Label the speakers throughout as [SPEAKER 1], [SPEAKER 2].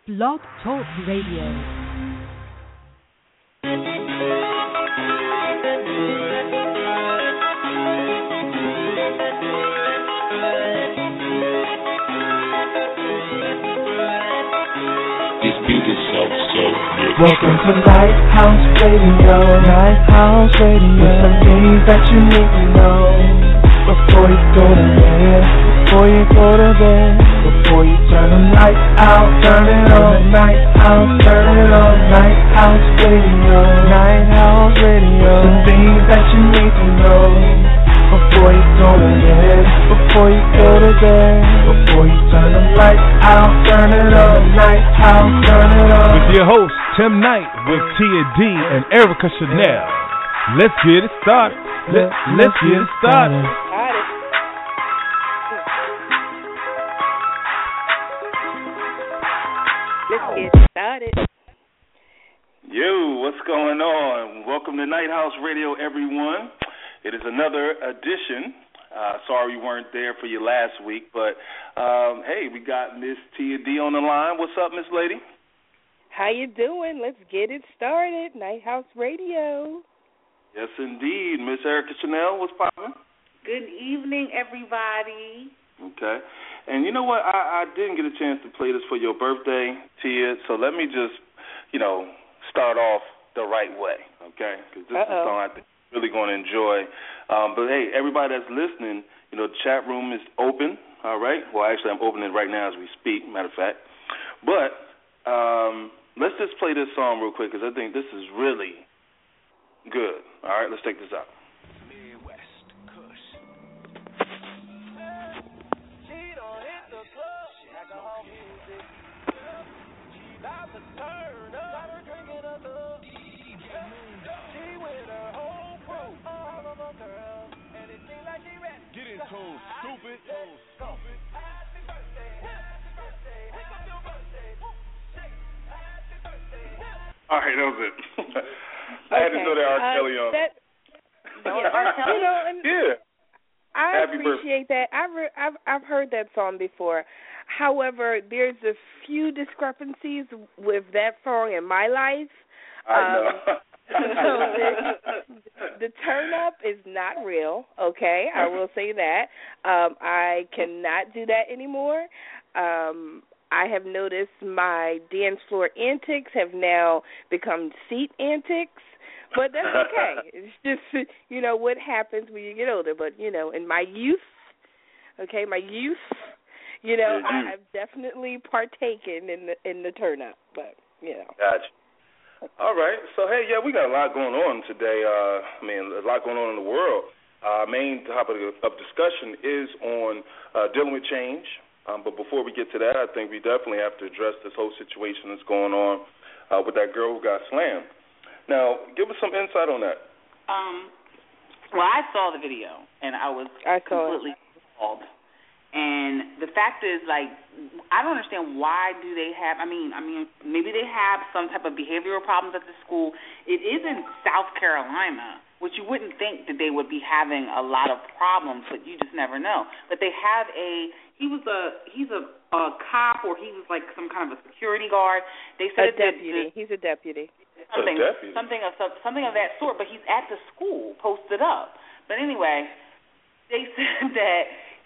[SPEAKER 1] Blog Talk Radio.
[SPEAKER 2] Welcome to Lighthouse Radio, Lighthouse Radio. With some things that you need to know before you go to bed, before you go to bed, before you turn the lights out, turn it on. Lighthouse, turn it on. Lighthouse Radio, Lighthouse Radio. With some things that you need to know before you go to bed, before you go to bed, before you turn the lights out, turn it on. Lighthouse, turn it on.
[SPEAKER 3] With your host Tim Knight with Tia D and Erica Chanel. Let's get it started. Let's get it started.
[SPEAKER 4] Let's get started.
[SPEAKER 5] Yo, what's going on? Welcome to Night House Radio, everyone. It is another edition. Sorry you weren't there for your last week, but hey, we got Miss Tia D on the line. What's up, Miss Lady?
[SPEAKER 4] How you doing? Let's get it started. Night House Radio.
[SPEAKER 5] Yes, indeed. Miss Erica Chanel, what's poppin'?
[SPEAKER 6] Good evening, everybody.
[SPEAKER 5] Okay. And you know what? I didn't get a chance to play this for your birthday, Tia, so let me just, start off the right way, okay? Because this is a song I think you're really going to enjoy. But, hey, everybody that's listening, the chat room is open, all right? Well, actually, I'm opening it right now as we speak, matter of fact. But let's just play this song real quick because I think this is really good. All right, let's take this out.
[SPEAKER 2] Midwest Kush. She don't hit the club, alcohol music. She about to turn up, got her drinking a love. She with her whole crew, all of them girls, and it seems like she ready.
[SPEAKER 3] Get in tune, stupid.
[SPEAKER 2] Happy birthday, happy birthday, pick up your birthday.
[SPEAKER 5] All right, that was it. I had to know that R. Kelly on. Yeah.
[SPEAKER 4] I
[SPEAKER 5] Happy
[SPEAKER 4] appreciate that. I've heard that song before. However, there's a few discrepancies with that song in my life.
[SPEAKER 5] I know.
[SPEAKER 4] The turn up is not real, okay? I will say that. I cannot do that anymore. I have noticed my dance floor antics have now become seat antics, but that's okay. It's just, what happens when you get older. But, in my youth, I've definitly partaken in the turn up, but,
[SPEAKER 5] Gotcha. All right. So, hey, we got a lot going on today. A lot going on in the world. Our main topic of discussion is on dealing with change. But before we get to that, I think we definitely have to address this whole situation that's going on with that girl who got slammed. Now, give us some insight on that.
[SPEAKER 6] Well, I saw the video, and I was completely appalled. And the fact is, I don't understand why do they have, maybe they have some type of behavioral problems at the school. It is in South Carolina, which you wouldn't think that they would be having a lot of problems, but you just never know. But they have he's a cop, or he was like some kind of a security guard. They said
[SPEAKER 4] a deputy. He's a deputy.
[SPEAKER 6] Something of that sort. But he's at the school, posted up. But anyway, they said that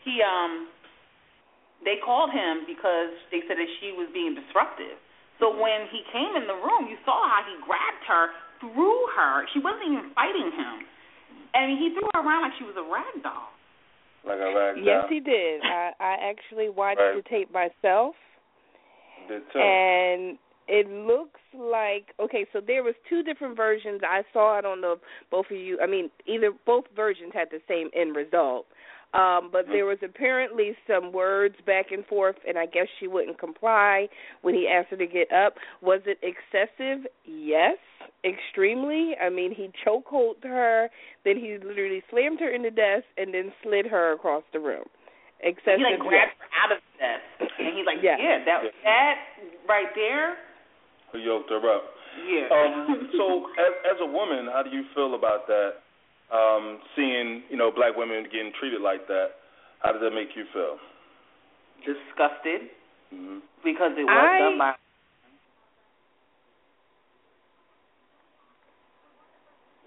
[SPEAKER 6] they called him because they said that she was being disruptive. So when he came in the room, you saw how he grabbed her, threw her. She wasn't even fighting him. He threw her around like she was a rag doll.
[SPEAKER 5] Like a rag doll?
[SPEAKER 4] Yes, he did. I actually watched the tape myself.
[SPEAKER 5] Did too.
[SPEAKER 4] And it looks like, so there was two different versions. I saw, I don't know if both of you, both versions had the same end result. But there was apparently some words back and forth, and I guess she wouldn't comply when he asked her to get up. Was it excessive? Yes, extremely. He chokeholded her, then he literally slammed her in the desk and then slid her across the room. Excessive.
[SPEAKER 6] He grabbed her out of the desk, and he's like, that right there.
[SPEAKER 5] He yoked her up.
[SPEAKER 6] Yeah.
[SPEAKER 5] So as a woman, how do you feel about that? Seeing, black women getting treated like that, how does that make you feel?
[SPEAKER 6] Disgusted, because it was done by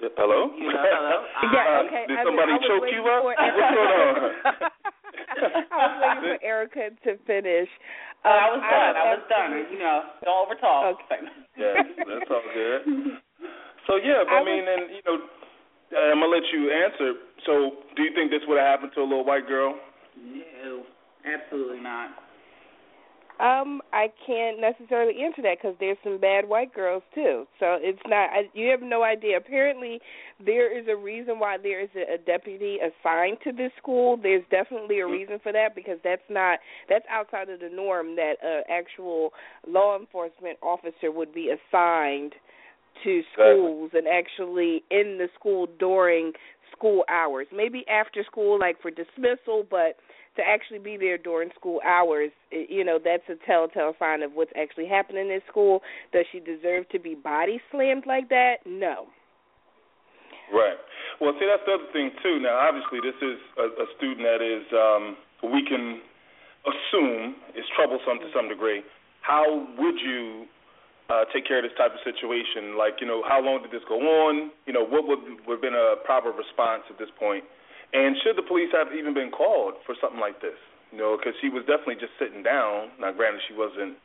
[SPEAKER 5] Hello?
[SPEAKER 6] Hello?
[SPEAKER 4] Yeah, okay.
[SPEAKER 5] Did somebody choke you up? What's going on?
[SPEAKER 4] I was waiting for Erica to finish.
[SPEAKER 6] I was done. Don't overtalk.
[SPEAKER 4] Okay.
[SPEAKER 5] Yes, that's all good. So, yeah, I'm going to let you answer. So, do you think this would have happened to a little white girl?
[SPEAKER 6] No, absolutely not.
[SPEAKER 4] I can't necessarily answer that because there's some bad white girls too. So it's not. You have no idea. Apparently, there is a reason why there is a deputy assigned to this school. There's definitely a reason for that because that's outside of the norm that an actual law enforcement officer would be assigned to schools and actually in the school during school hours. Maybe after school, like for dismissal, but to actually be there during school hours, that's a telltale sign of what's actually happening in school. Does she deserve to be body slammed like that? No.
[SPEAKER 5] Right. Well, see, that's the other thing, too. Now, obviously, this is a student that is, we can assume, is troublesome to some degree. How would you take care of this type of situation? Like, how long did this go on? What would have been a proper response at this point? And should the police have even been called for something like this? Because she was definitely just sitting down. Now, granted, she wasn't,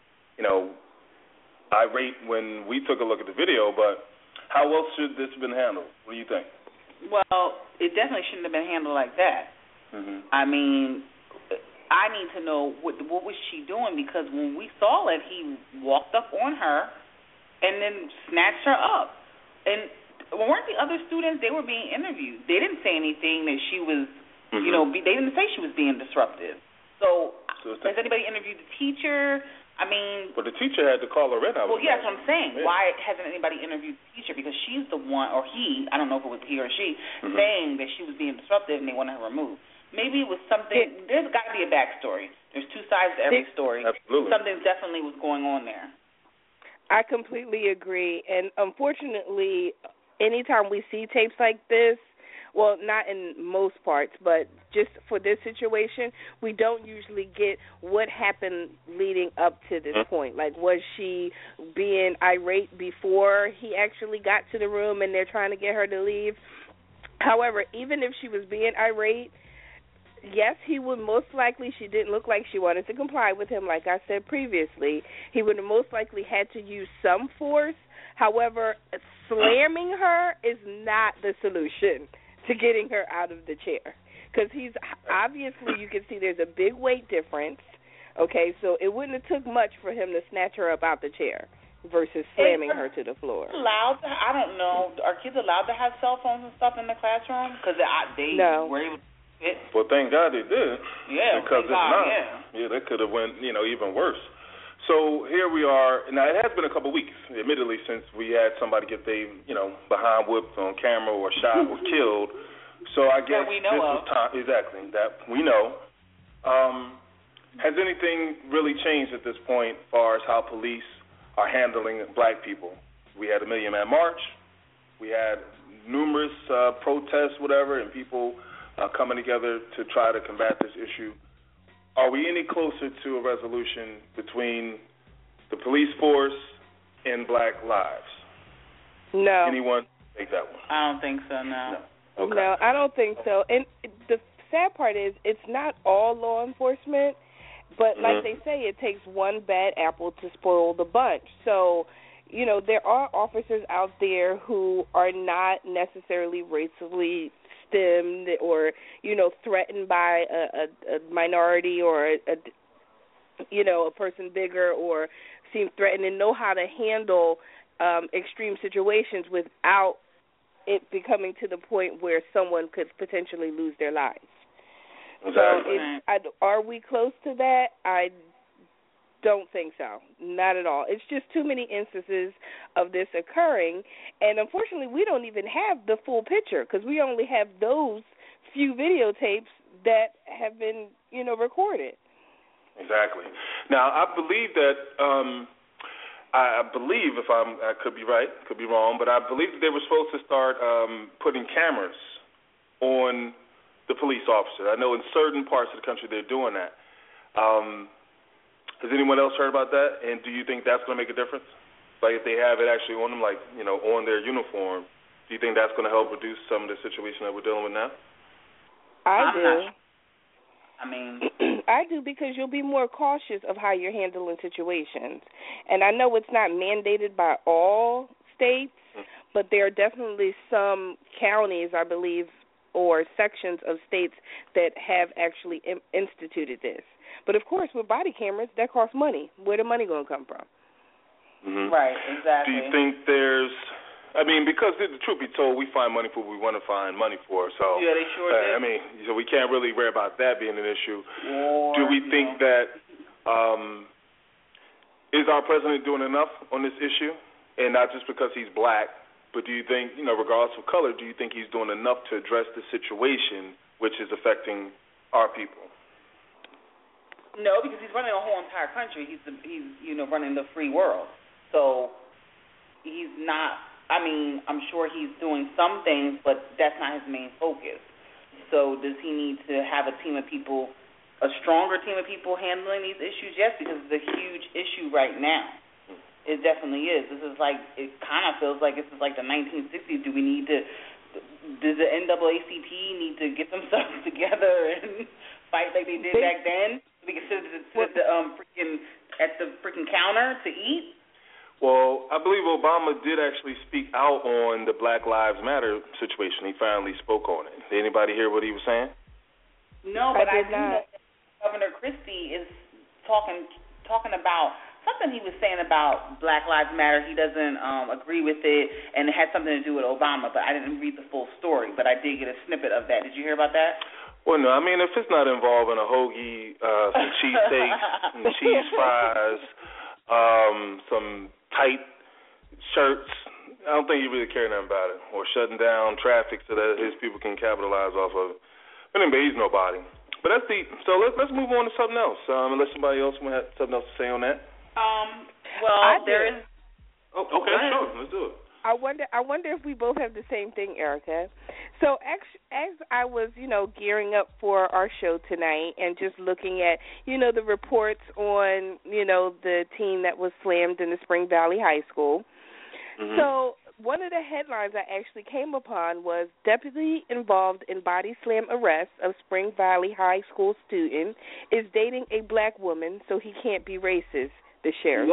[SPEAKER 5] irate when we took a look at the video, but how else should this have been handled? What do you think?
[SPEAKER 6] Well, it definitely shouldn't have been handled like that.
[SPEAKER 5] Mm-hmm.
[SPEAKER 6] I mean, I need to know what was she doing, because when we saw it, he walked up on her and then snatched her up. And weren't the other students, they were being interviewed. They didn't say anything that she was, they didn't say she was being disruptive. So has anybody interviewed the teacher? I mean...
[SPEAKER 5] Well, the teacher had to call her in.
[SPEAKER 6] Well, yeah, that's what I'm saying. Yeah. Why hasn't anybody interviewed the teacher? Because she's the one, or he, I don't know if it was he or she, saying that she was being disruptive and they wanted her removed. Maybe it was something... There's got to be a backstory. There's two sides to every story.
[SPEAKER 5] Absolutely.
[SPEAKER 6] Something definitely was going on there.
[SPEAKER 4] I completely agree. And unfortunately... anytime we see tapes like this, well, not in most parts, but just for this situation, we don't usually get what happened leading up to this point. Like, was she being irate before he actually got to the room and they're trying to get her to leave? However, even if she was being irate, yes, he would most likely, she didn't look like she wanted to comply with him, like I said previously. He would have most likely had to use some force. However, slamming her is not the solution to getting her out of the chair, because he's obviously, you can see there's a big weight difference. Okay, so it wouldn't have took much for him to snatch her up out the chair versus slamming her to the floor.
[SPEAKER 6] I don't know. Are kids allowed to have cell phones and stuff in the classroom? Because they were able to.
[SPEAKER 5] Well, thank God they did.
[SPEAKER 6] Yeah,
[SPEAKER 5] because if not, they could have went, even worse. So here we are. Now, it has been a couple of weeks, admittedly, since we had somebody get their, behind whipped on camera or shot or killed. So I guess
[SPEAKER 6] we know
[SPEAKER 5] this
[SPEAKER 6] of.
[SPEAKER 5] was time. Exactly, that we know. Has anything really changed at this point as far as how police are handling black people? We had a Million Man March. We had numerous protests, whatever, and people coming together to try to combat this issue. Are we any closer to a resolution between the police force and black lives?
[SPEAKER 4] No.
[SPEAKER 5] Anyone take that one?
[SPEAKER 6] I don't think so, no.
[SPEAKER 5] Okay.
[SPEAKER 4] No, I don't think so. And the sad part is it's not all law enforcement, but like they say, it takes one bad apple to spoil the bunch. So, there are officers out there who are not necessarily racially stemmed or, threatened by a minority or a person bigger or seem threatened and know how to handle extreme situations without it becoming to the point where someone could potentially lose their lives.
[SPEAKER 5] Exactly.
[SPEAKER 4] So are we close to that? I don't think so. Not at all. It's just too many instances of this occurring, and unfortunately we don't even have the full picture because we only have those few videotapes that have been, recorded.
[SPEAKER 5] Exactly. Now, I believe that, I believe, if I could be right, could be wrong, but I believe that they were supposed to start putting cameras on the police officer. I know in certain parts of the country they're doing that. Has anyone else heard about that? And do you think that's going to make a difference? Like if they have it actually on them, like, on their uniform, Do you think that's going to help reduce some of the situation that we're dealing with now?
[SPEAKER 4] I do.
[SPEAKER 6] I
[SPEAKER 4] do, because you'll be more cautious of how you're handling situations. And I know it's not mandated by all states, but there are definitely some counties, I believe, or sections of states that have actually instituted this. But, of course, with body cameras, that costs money. Where the money going to come from?
[SPEAKER 5] Mm-hmm.
[SPEAKER 6] Right, exactly.
[SPEAKER 5] Do you think there's... because the truth be told, we find money for what we want to find money for. So
[SPEAKER 6] yeah, they sure do.
[SPEAKER 5] So we can't really worry about that being an issue. Do we think that is our president doing enough on this issue? And not just because he's black, but do you think, regardless of color, do you think he's doing enough to address the situation which is affecting our people?
[SPEAKER 6] No, because he's running a whole entire country. He's running the free world. So he's not. I'm sure he's doing some things, but that's not his main focus. So does he need to have a stronger team of people handling these issues? Yes, because it's a huge issue right now. It definitely is. It kind of feels like this is like the 1960s. Does the NAACP need to get themselves together and fight like they did back then? We can sit at the freaking counter to eat?
[SPEAKER 5] Well, I believe Obama did actually speak out on the Black Lives Matter situation. He finally spoke on it. Did anybody hear what he was saying?
[SPEAKER 6] No, but I do know that Governor Christie is talking about something he was saying about Black Lives Matter. He doesn't agree with it, and it had something to do with Obama, but I didn't read the full story, but I did get a snippet of that. Did you hear about that?
[SPEAKER 5] Well, no. If it's not involving a hoagie, some cheesesteaks, some cheese fries, some tight shirts, I don't think he really cared nothing about it, or shutting down traffic so that his people can capitalize off of it. But anyway, he's nobody. But that's deep. So let's move on to something else. Unless somebody else might have something else to say on that.
[SPEAKER 6] There is.
[SPEAKER 5] Oh, okay, sure. Let's do it.
[SPEAKER 4] I wonder if we both have the same thing, Erica. So as I was, gearing up for our show tonight and just looking at, the reports on, the team that was slammed in the Spring Valley High School. Mm-hmm. So one of the headlines I actually came upon was deputy involved in body slam arrest of Spring Valley High School student is dating a black woman, so he can't be racist, the sheriff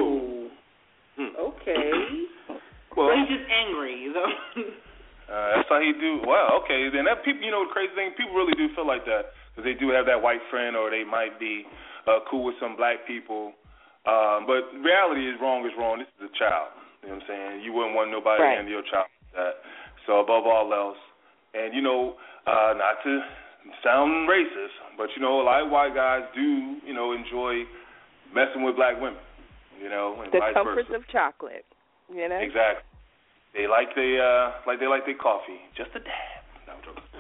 [SPEAKER 4] said.
[SPEAKER 6] Okay.
[SPEAKER 5] Well,
[SPEAKER 6] he's just angry,
[SPEAKER 5] that's how he do. Wow, okay. Then that people, the crazy thing, people really do feel like that because they do have that white friend, or they might be cool with some black people. But reality is wrong is wrong. This is a child. You know what I'm saying? You wouldn't want nobody to handle your child like that. So above all else, and not to sound racist, but a lot of white guys do, enjoy messing with black women. And
[SPEAKER 4] the
[SPEAKER 5] vice
[SPEAKER 4] comforts
[SPEAKER 5] versa.
[SPEAKER 4] of chocolate.
[SPEAKER 5] Exactly. They like their coffee, just a dab. No, I'm joking.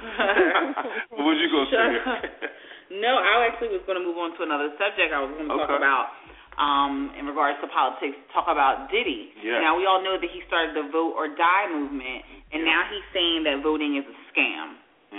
[SPEAKER 5] What was you gonna say?
[SPEAKER 6] No, I actually was going to move on to another subject. I was going to talk about, in regards to politics, talk about Diddy.
[SPEAKER 5] Yeah.
[SPEAKER 6] Now we all know that he started the Vote or Die movement, and now he's saying that voting is a scam.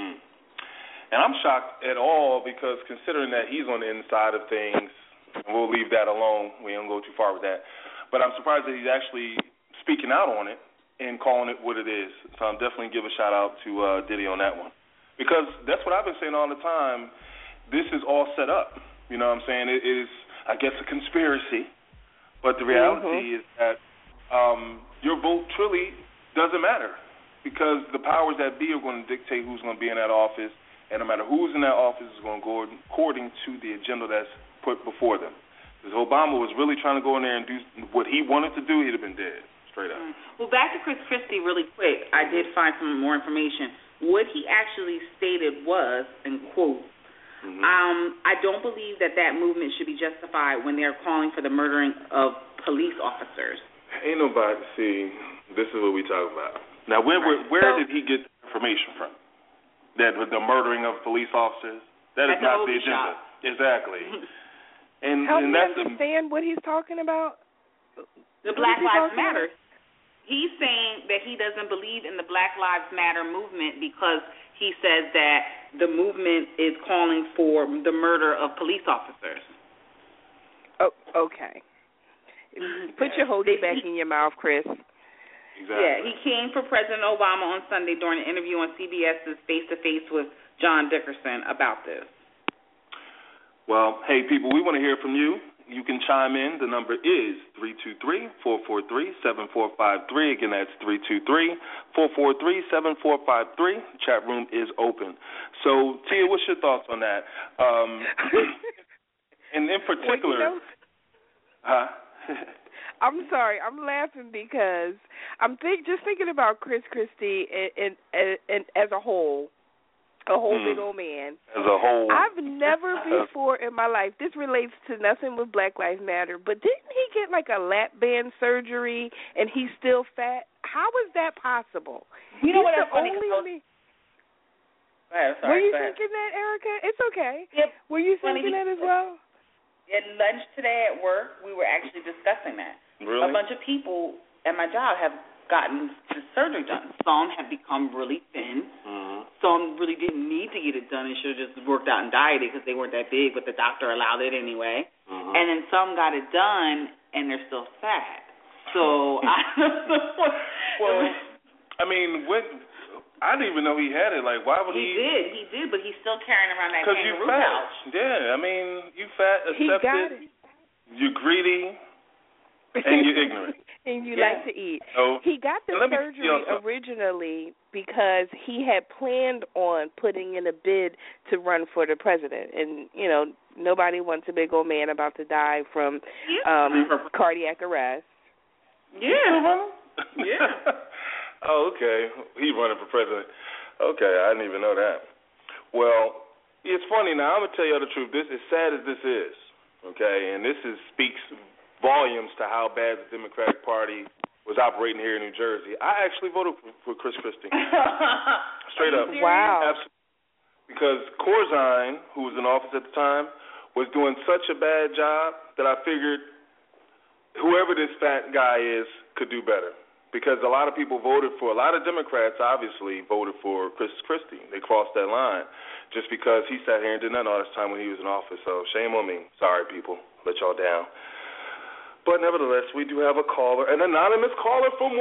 [SPEAKER 5] And I'm shocked at all because considering that he's on the inside of things, and we'll leave that alone. We don't go too far with that. But I'm surprised that he's actually speaking out on it and calling it what it is. So I'm definitely give a shout-out to Diddy on that one. Because that's what I've been saying all the time. This is all set up. You know what I'm saying? It is, I guess, a conspiracy. But the reality is that your vote truly doesn't matter because the powers that be are going to dictate who's going to be in that office. And no matter who's in that office is going to go according to the agenda that's put before them. If Obama was really trying to go in there and do what he wanted to do, he'd have been dead, straight up.
[SPEAKER 6] Well, back to Chris Christie really quick. I did find some more information. What he actually stated was, and quote, I don't believe that movement should be justified when they're calling for the murdering of police officers.
[SPEAKER 5] Ain't nobody, see, this is what we talk about. Now, where did he get information from? That with the murdering of police officers? That is not the agenda. Exactly.
[SPEAKER 4] Help me understand what he's talking about.
[SPEAKER 6] The Black Lives Matter. He's saying that he doesn't believe in the Black Lives Matter movement because he says that the movement is calling for the murder of police officers.
[SPEAKER 4] Oh, okay. Put your hoagie back in your mouth, Chris.
[SPEAKER 5] Exactly.
[SPEAKER 6] Yeah, he came for President Obama on Sunday during an interview on CBS's Face to Face with John Dickerson about this.
[SPEAKER 5] Well, hey, people, we want to hear from you. You can chime in. The number is 323-443-7453. Again, that's 323-443-7453. Chat room is open. So, Tia, what's your thoughts on that? And in particular,
[SPEAKER 4] I'm sorry. I'm laughing because I'm just thinking about Chris Christie and as a whole big old man.
[SPEAKER 5] As a whole.
[SPEAKER 4] I've never before in my life, this relates to nothing with Black Lives Matter, but didn't he get like a lap band surgery and he's still fat? How is that possible?
[SPEAKER 6] You know what? That's funny.
[SPEAKER 4] Were you thinking that, Erica? It's okay.
[SPEAKER 6] Yep.
[SPEAKER 4] Were you thinking that as well?
[SPEAKER 6] At lunch today at work, we were actually discussing that.
[SPEAKER 5] Really?
[SPEAKER 6] A bunch of people at my job have gotten the surgery done. Some have become really thin.
[SPEAKER 5] Mm-hmm.
[SPEAKER 6] Some really didn't need to get it done and should have just worked out and dieted because they weren't that big, but the doctor allowed it anyway.
[SPEAKER 5] Mm-hmm.
[SPEAKER 6] And then some got it done and they're still fat. So
[SPEAKER 5] well, I mean, I didn't even know he had it. Like, why would he?
[SPEAKER 6] He did, but he's still carrying around that kangaroo
[SPEAKER 5] fat.
[SPEAKER 6] pouch.
[SPEAKER 5] Yeah, I mean, you fat, accept
[SPEAKER 4] he got it.
[SPEAKER 5] You're greedy, and you're ignorant.
[SPEAKER 4] And you like to eat.
[SPEAKER 5] So,
[SPEAKER 4] he got the surgery originally because he had planned on putting in a bid to run for the president. And, you know, nobody wants a big old man about to die from cardiac arrest.
[SPEAKER 6] Yeah.
[SPEAKER 5] Oh, okay. He's running for president. Okay, I didn't even know that. Well, it's funny. Now, I'm going to tell you the truth. This, as sad as this is, okay, and this speaks volumes to how bad the Democratic Party was operating here in New Jersey. I actually voted for Chris Christie. Straight up.
[SPEAKER 4] Wow.
[SPEAKER 5] Absolutely. Because Corzine, who was in office at the time, was doing such a bad job that I figured whoever this fat guy is could do better. Because a lot of people a lot of Democrats obviously voted for Chris Christie. They crossed that line just because he sat here and did nothing all this time when he was in office. So shame on me. Sorry, people. Let y'all down. But nevertheless, we do have a caller, an anonymous caller from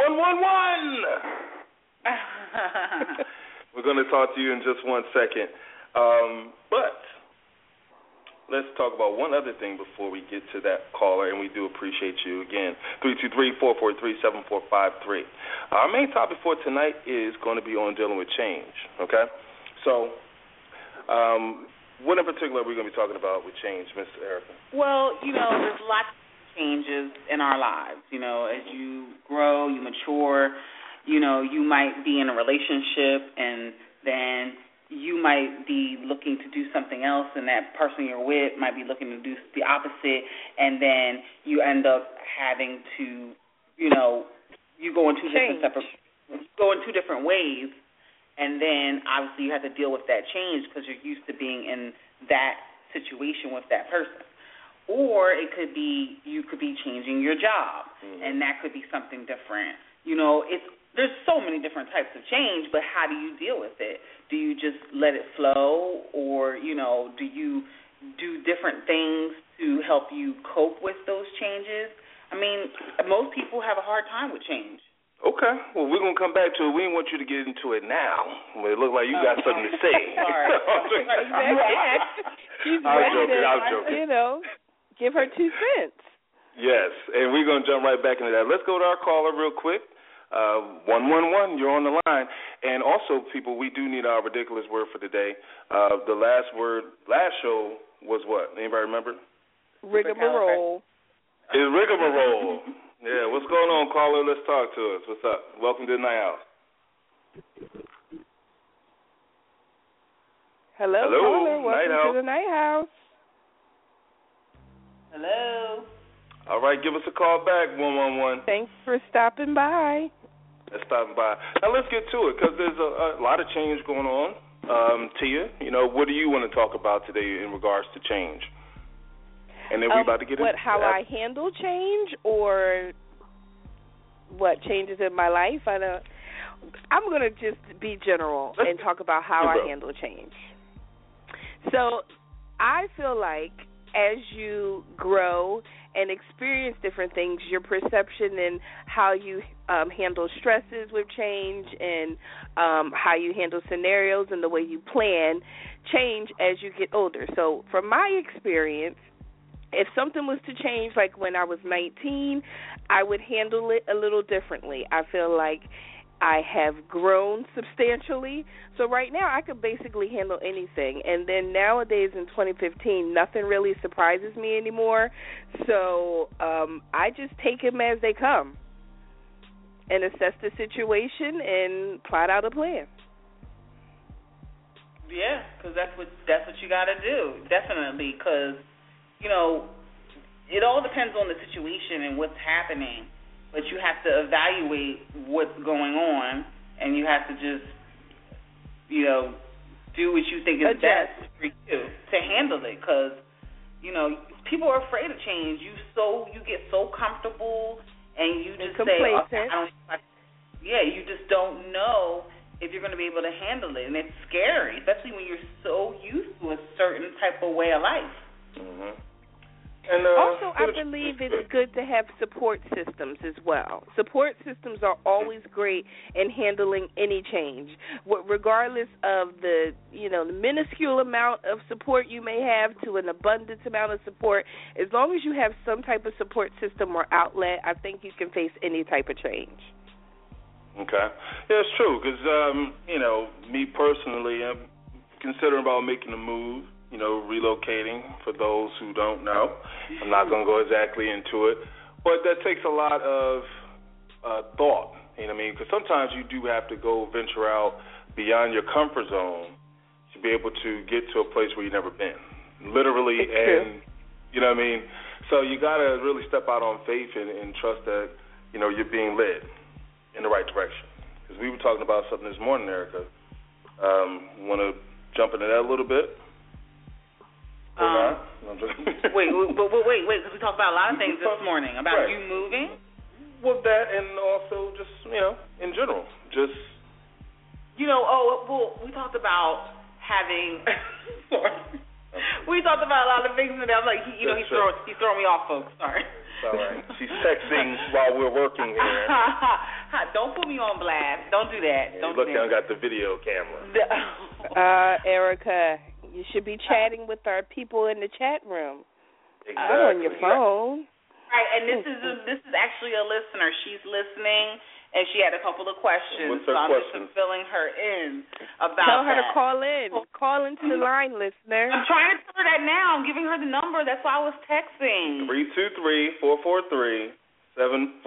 [SPEAKER 5] 111. We're going to talk to you in just 1 second. But let's talk about one other thing before we get to that caller, and we do appreciate you again. 323-443-7453. Our main topic for tonight is going to be on dealing with change, okay? So what in particular are we going to be talking about with change, Ms. Erica?
[SPEAKER 6] Well, you know, there's lots of changes in our lives. You know, as you grow, you mature, you know, you might be in a relationship and then you might be looking to do something else and that person you're with might be looking to do the opposite, and then you end up having to, you know, you go in two different ways, and then obviously you have to deal with that change because you're used to being in that situation with that person. Or it could be you could be changing your job, and that could be something different. You know, there's so many different types of change, but how do you deal with it? Do you just let it flow, or, you know, do you do different things to help you cope with those changes? I mean, most people have a hard time with change.
[SPEAKER 5] Okay. Well, we're going to come back to it. We didn't want you to get into it now. It looked like you got something to say.
[SPEAKER 6] Sorry.
[SPEAKER 4] She's ready to, you know, give her 2 cents.
[SPEAKER 5] Yes, and we're going to jump right back into that. Let's go to our caller real quick. 111, you're on the line. And also, people, we do need our ridiculous word for the day. The last show was what? Anybody remember?
[SPEAKER 4] Rigmarole.
[SPEAKER 5] It's rigmarole. Yeah, what's going on, caller? Let's talk to us. What's up? Welcome to the Night House.
[SPEAKER 4] Hello, caller. Welcome to the Night House.
[SPEAKER 6] Hello.
[SPEAKER 5] All right, give us a call back, 111.
[SPEAKER 4] Thanks for stopping by.
[SPEAKER 5] Let's stop by. Now let's get to it because there's a lot of change going on. Tia, you know, what do you want to talk about today in regards to change? And then we're about to get into
[SPEAKER 4] how I handle change, or what changes in my life. I'm going to just be general and talk about how I handle change. So I feel like as you grow and experience different things, your perception and how you handle stresses with change and how you handle scenarios and the way you plan change as you get older. So from my experience, if something was to change, like when I was 19, I would handle it a little differently. I feel like I have grown substantially. So right now I could basically handle anything. And then nowadays in 2015, nothing really surprises me anymore. So I just take them as they come and assess the situation and plot out a plan.
[SPEAKER 6] Yeah, because that's what you got to do, definitely, because, you know, it all depends on the situation and what's happening. But you have to evaluate what's going on, and you have to just, you know, do what you think is best for you to handle it. Because, you know, people are afraid of change. You get so comfortable, and you just say, okay, you just don't know if you're going to be able to handle it, and it's scary, especially when you're so used to a certain type of way of life.
[SPEAKER 5] Mm-hmm.
[SPEAKER 4] And, also, I believe it's good to have support systems as well. Support systems are always great in handling any change, regardless of the minuscule amount of support you may have to an abundance amount of support. As long as you have some type of support system or outlet, I think you can face any type of change.
[SPEAKER 5] Okay. Yeah, it's true, because, me personally, I'm considering about making a move. Relocating, for those who don't know. I'm not going to go exactly into it. But that takes a lot of thought, you know what I mean? Because sometimes you do have to go venture out beyond your comfort zone to be able to get to a place where you've never been, literally. And, you know what I mean? So you got to really step out on faith and trust that, you're being led in the right direction. Because we were talking about something this morning, Erica. Want to jump into that a little bit?
[SPEAKER 6] Wait, because we talked about a lot of things this morning about you moving.
[SPEAKER 5] Well, that and also just, in general, just.
[SPEAKER 6] We talked about having. We talked about a lot of things, and I'm like, he's throwing me off, folks. Sorry.
[SPEAKER 5] It's all right. She's texting while we're working here.
[SPEAKER 6] Don't put me on blast. Don't do that.
[SPEAKER 5] Yeah, look, I got the video camera.
[SPEAKER 4] Erica. You should be chatting with our people in the chat room.
[SPEAKER 5] Exactly.
[SPEAKER 4] Not on your phone.
[SPEAKER 6] Right, and this is actually a listener. She's listening, and she had a couple of questions.
[SPEAKER 5] What's her question?
[SPEAKER 6] Just filling her in about
[SPEAKER 4] Tell her
[SPEAKER 6] that.
[SPEAKER 4] to call in. Call into the line, listener.
[SPEAKER 6] I'm trying to tell her that now. I'm giving her the number. That's why I was texting.
[SPEAKER 5] 323-443-7453.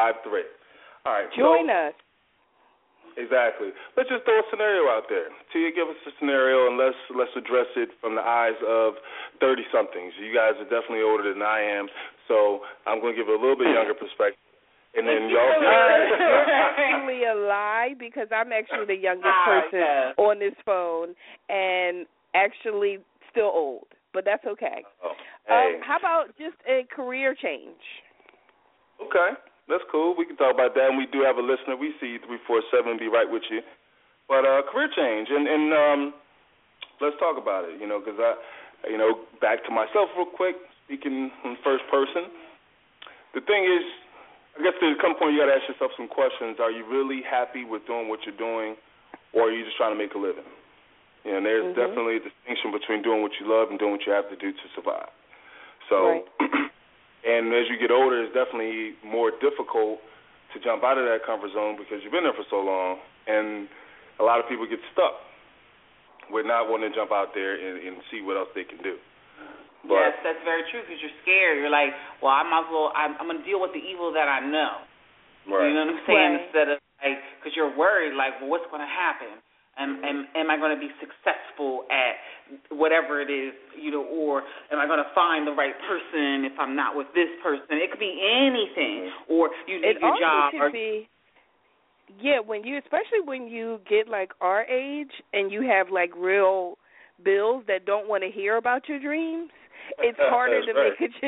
[SPEAKER 5] All right.
[SPEAKER 4] Join us.
[SPEAKER 5] Exactly. Let's just throw a scenario out there. Tia, give us a scenario, and let's address it from the eyes of 30-somethings. You guys are definitely older than I am, so I'm going to give a little bit younger perspective. And then y'all.
[SPEAKER 4] You're actually a lie, because I'm actually the youngest person on this phone, and actually still old. But that's okay.
[SPEAKER 5] Hey.
[SPEAKER 4] How about just a career change?
[SPEAKER 5] Okay. That's cool. We can talk about that, and we do have a listener. We see you 347. Be right with you. But career change, and let's talk about it. Because back to myself real quick, speaking in first person. The thing is, I guess there's some point you got to ask yourself some questions. Are you really happy with doing what you're doing, or are you just trying to make a living? And there's definitely a distinction between doing what you love and doing what you have to do to survive. So. Right. And as you get older, it's definitely more difficult to jump out of that comfort zone because you've been there for so long, and a lot of people get stuck with not wanting to jump out there and see what else they can do.
[SPEAKER 6] But, yes, that's very true, because you're scared. You're like, well, I might as well, I'm going to deal with the evil that I know.
[SPEAKER 5] Right.
[SPEAKER 6] You know what I'm saying? Right. Instead of, like, because you're worried, like, well, what's going to happen? Am I going to be successful at whatever it is, or am I going to find the right person if I'm not with this person? It could be anything, or you need your job.
[SPEAKER 4] It also could be, especially when you get like our age and you have like real bills that don't want to hear about your dreams. It's harder to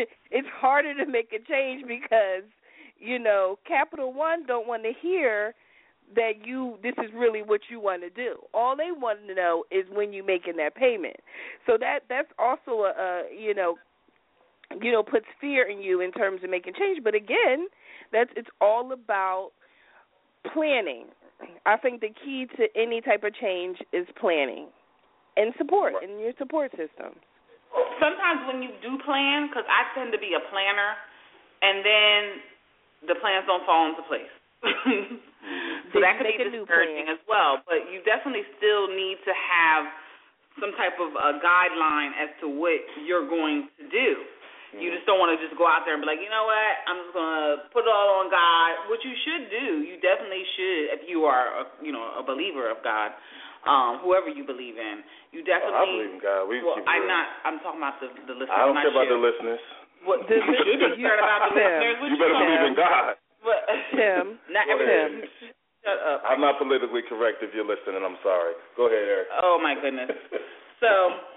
[SPEAKER 4] make a change because Capital One don't want to hear that this is really what you want to do. All they want to know is when you're making that payment. So that's also puts fear in you in terms of making change. But again, it's all about planning. I think the key to any type of change is planning and support in your support system.
[SPEAKER 6] Sometimes when you do plan, because I tend to be a planner, and then the plans don't fall into place. So that could be discouraging as well. But you definitely still need to have some type of a guideline as to what you're going to do. You just don't want to just go out there and be like, you know what, I'm just going to put it all on God, which you should do. You definitely should if you are, a believer of God, whoever you believe in. You definitely.
[SPEAKER 5] I believe in God.
[SPEAKER 6] I'm talking about the listeners.
[SPEAKER 5] I don't care about the listeners.
[SPEAKER 6] What, you should be concerned about the listeners.
[SPEAKER 5] You better believe in God.
[SPEAKER 4] Tim.
[SPEAKER 6] Not everything. Shut up.
[SPEAKER 5] I'm not politically correct if you're listening. I'm sorry. Go ahead, Eric.
[SPEAKER 6] Oh, my goodness. So,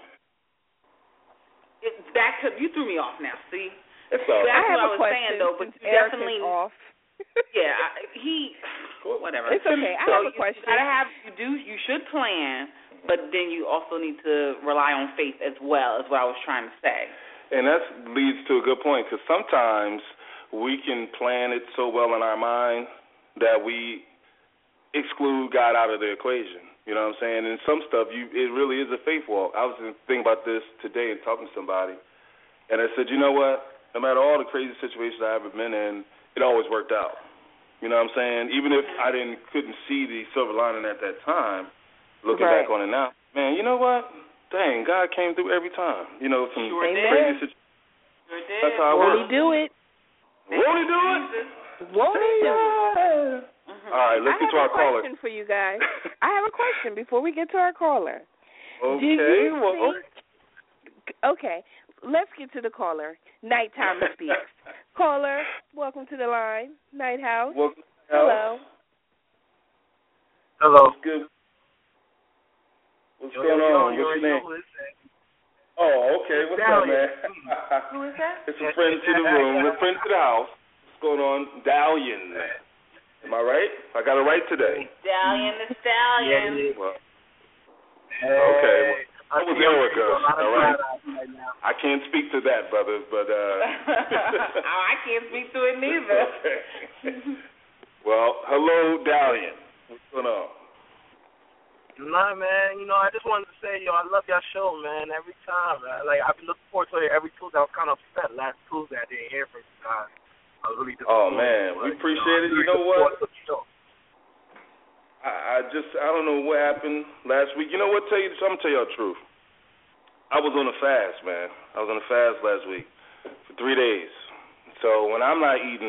[SPEAKER 6] you threw me off now, see?
[SPEAKER 5] It's all right.
[SPEAKER 6] That's what I was
[SPEAKER 4] question,
[SPEAKER 6] saying, though, but you
[SPEAKER 4] Eric
[SPEAKER 6] definitely.
[SPEAKER 4] is off.
[SPEAKER 6] Yeah, whatever.
[SPEAKER 4] It's okay. I have a question.
[SPEAKER 6] You should plan, but then you also need to rely on faith as well, is what I was trying to say.
[SPEAKER 5] And that leads to a good point, because sometimes we can plan it so well in our mind that we exclude God out of the equation. You know what I'm saying? And some stuff, it really is a faith walk. I was thinking about this today and talking to somebody, and I said, you know what? No matter all the crazy situations I ever been in, it always worked out. You know what I'm saying? Even if I couldn't see the silver lining at that time, looking back on it now, man, you know what? Dang, God came through every time. Some crazy situations.
[SPEAKER 6] Sure did.
[SPEAKER 5] That's how it works.
[SPEAKER 4] Won't he do it?
[SPEAKER 5] Won't he do it?
[SPEAKER 4] Won't he do it?
[SPEAKER 5] All right, let's get to our caller.
[SPEAKER 4] I have a question for you guys. I have a question before we get to our caller.
[SPEAKER 5] Okay.
[SPEAKER 4] Okay, let's get to the caller. Nighttime speaks. Caller, welcome to the line. Night House.
[SPEAKER 5] Welcome.
[SPEAKER 4] Hello.
[SPEAKER 7] Hello.
[SPEAKER 5] What's good? What's going on? What's your name? Oh, okay. What's up, man?
[SPEAKER 4] Who is that?
[SPEAKER 5] It's a friend to the room. A friend to the house. What's going on? Dalian. Am I right? I got it right today.
[SPEAKER 6] Stallion the Stallion.
[SPEAKER 7] Yeah.
[SPEAKER 5] Well, okay. Well, that was Erica. All right. I can't speak to that, brother, but
[SPEAKER 6] I can't speak to it neither.
[SPEAKER 5] Okay. Well, hello, Dalian. What's going on?
[SPEAKER 7] Nah, man. I just wanted to say, I love your show, man. Every time, man. I've been looking forward to it every Tuesday. I was kind of upset last Tuesday I didn't hear from you guys. I was really disappointed.
[SPEAKER 5] Oh, man. We appreciate it. You know what? I don't know what happened last week. You know what? I'm going to tell you the truth. I was on a fast, man. I was on a fast last week for 3 days. So when I'm not eating,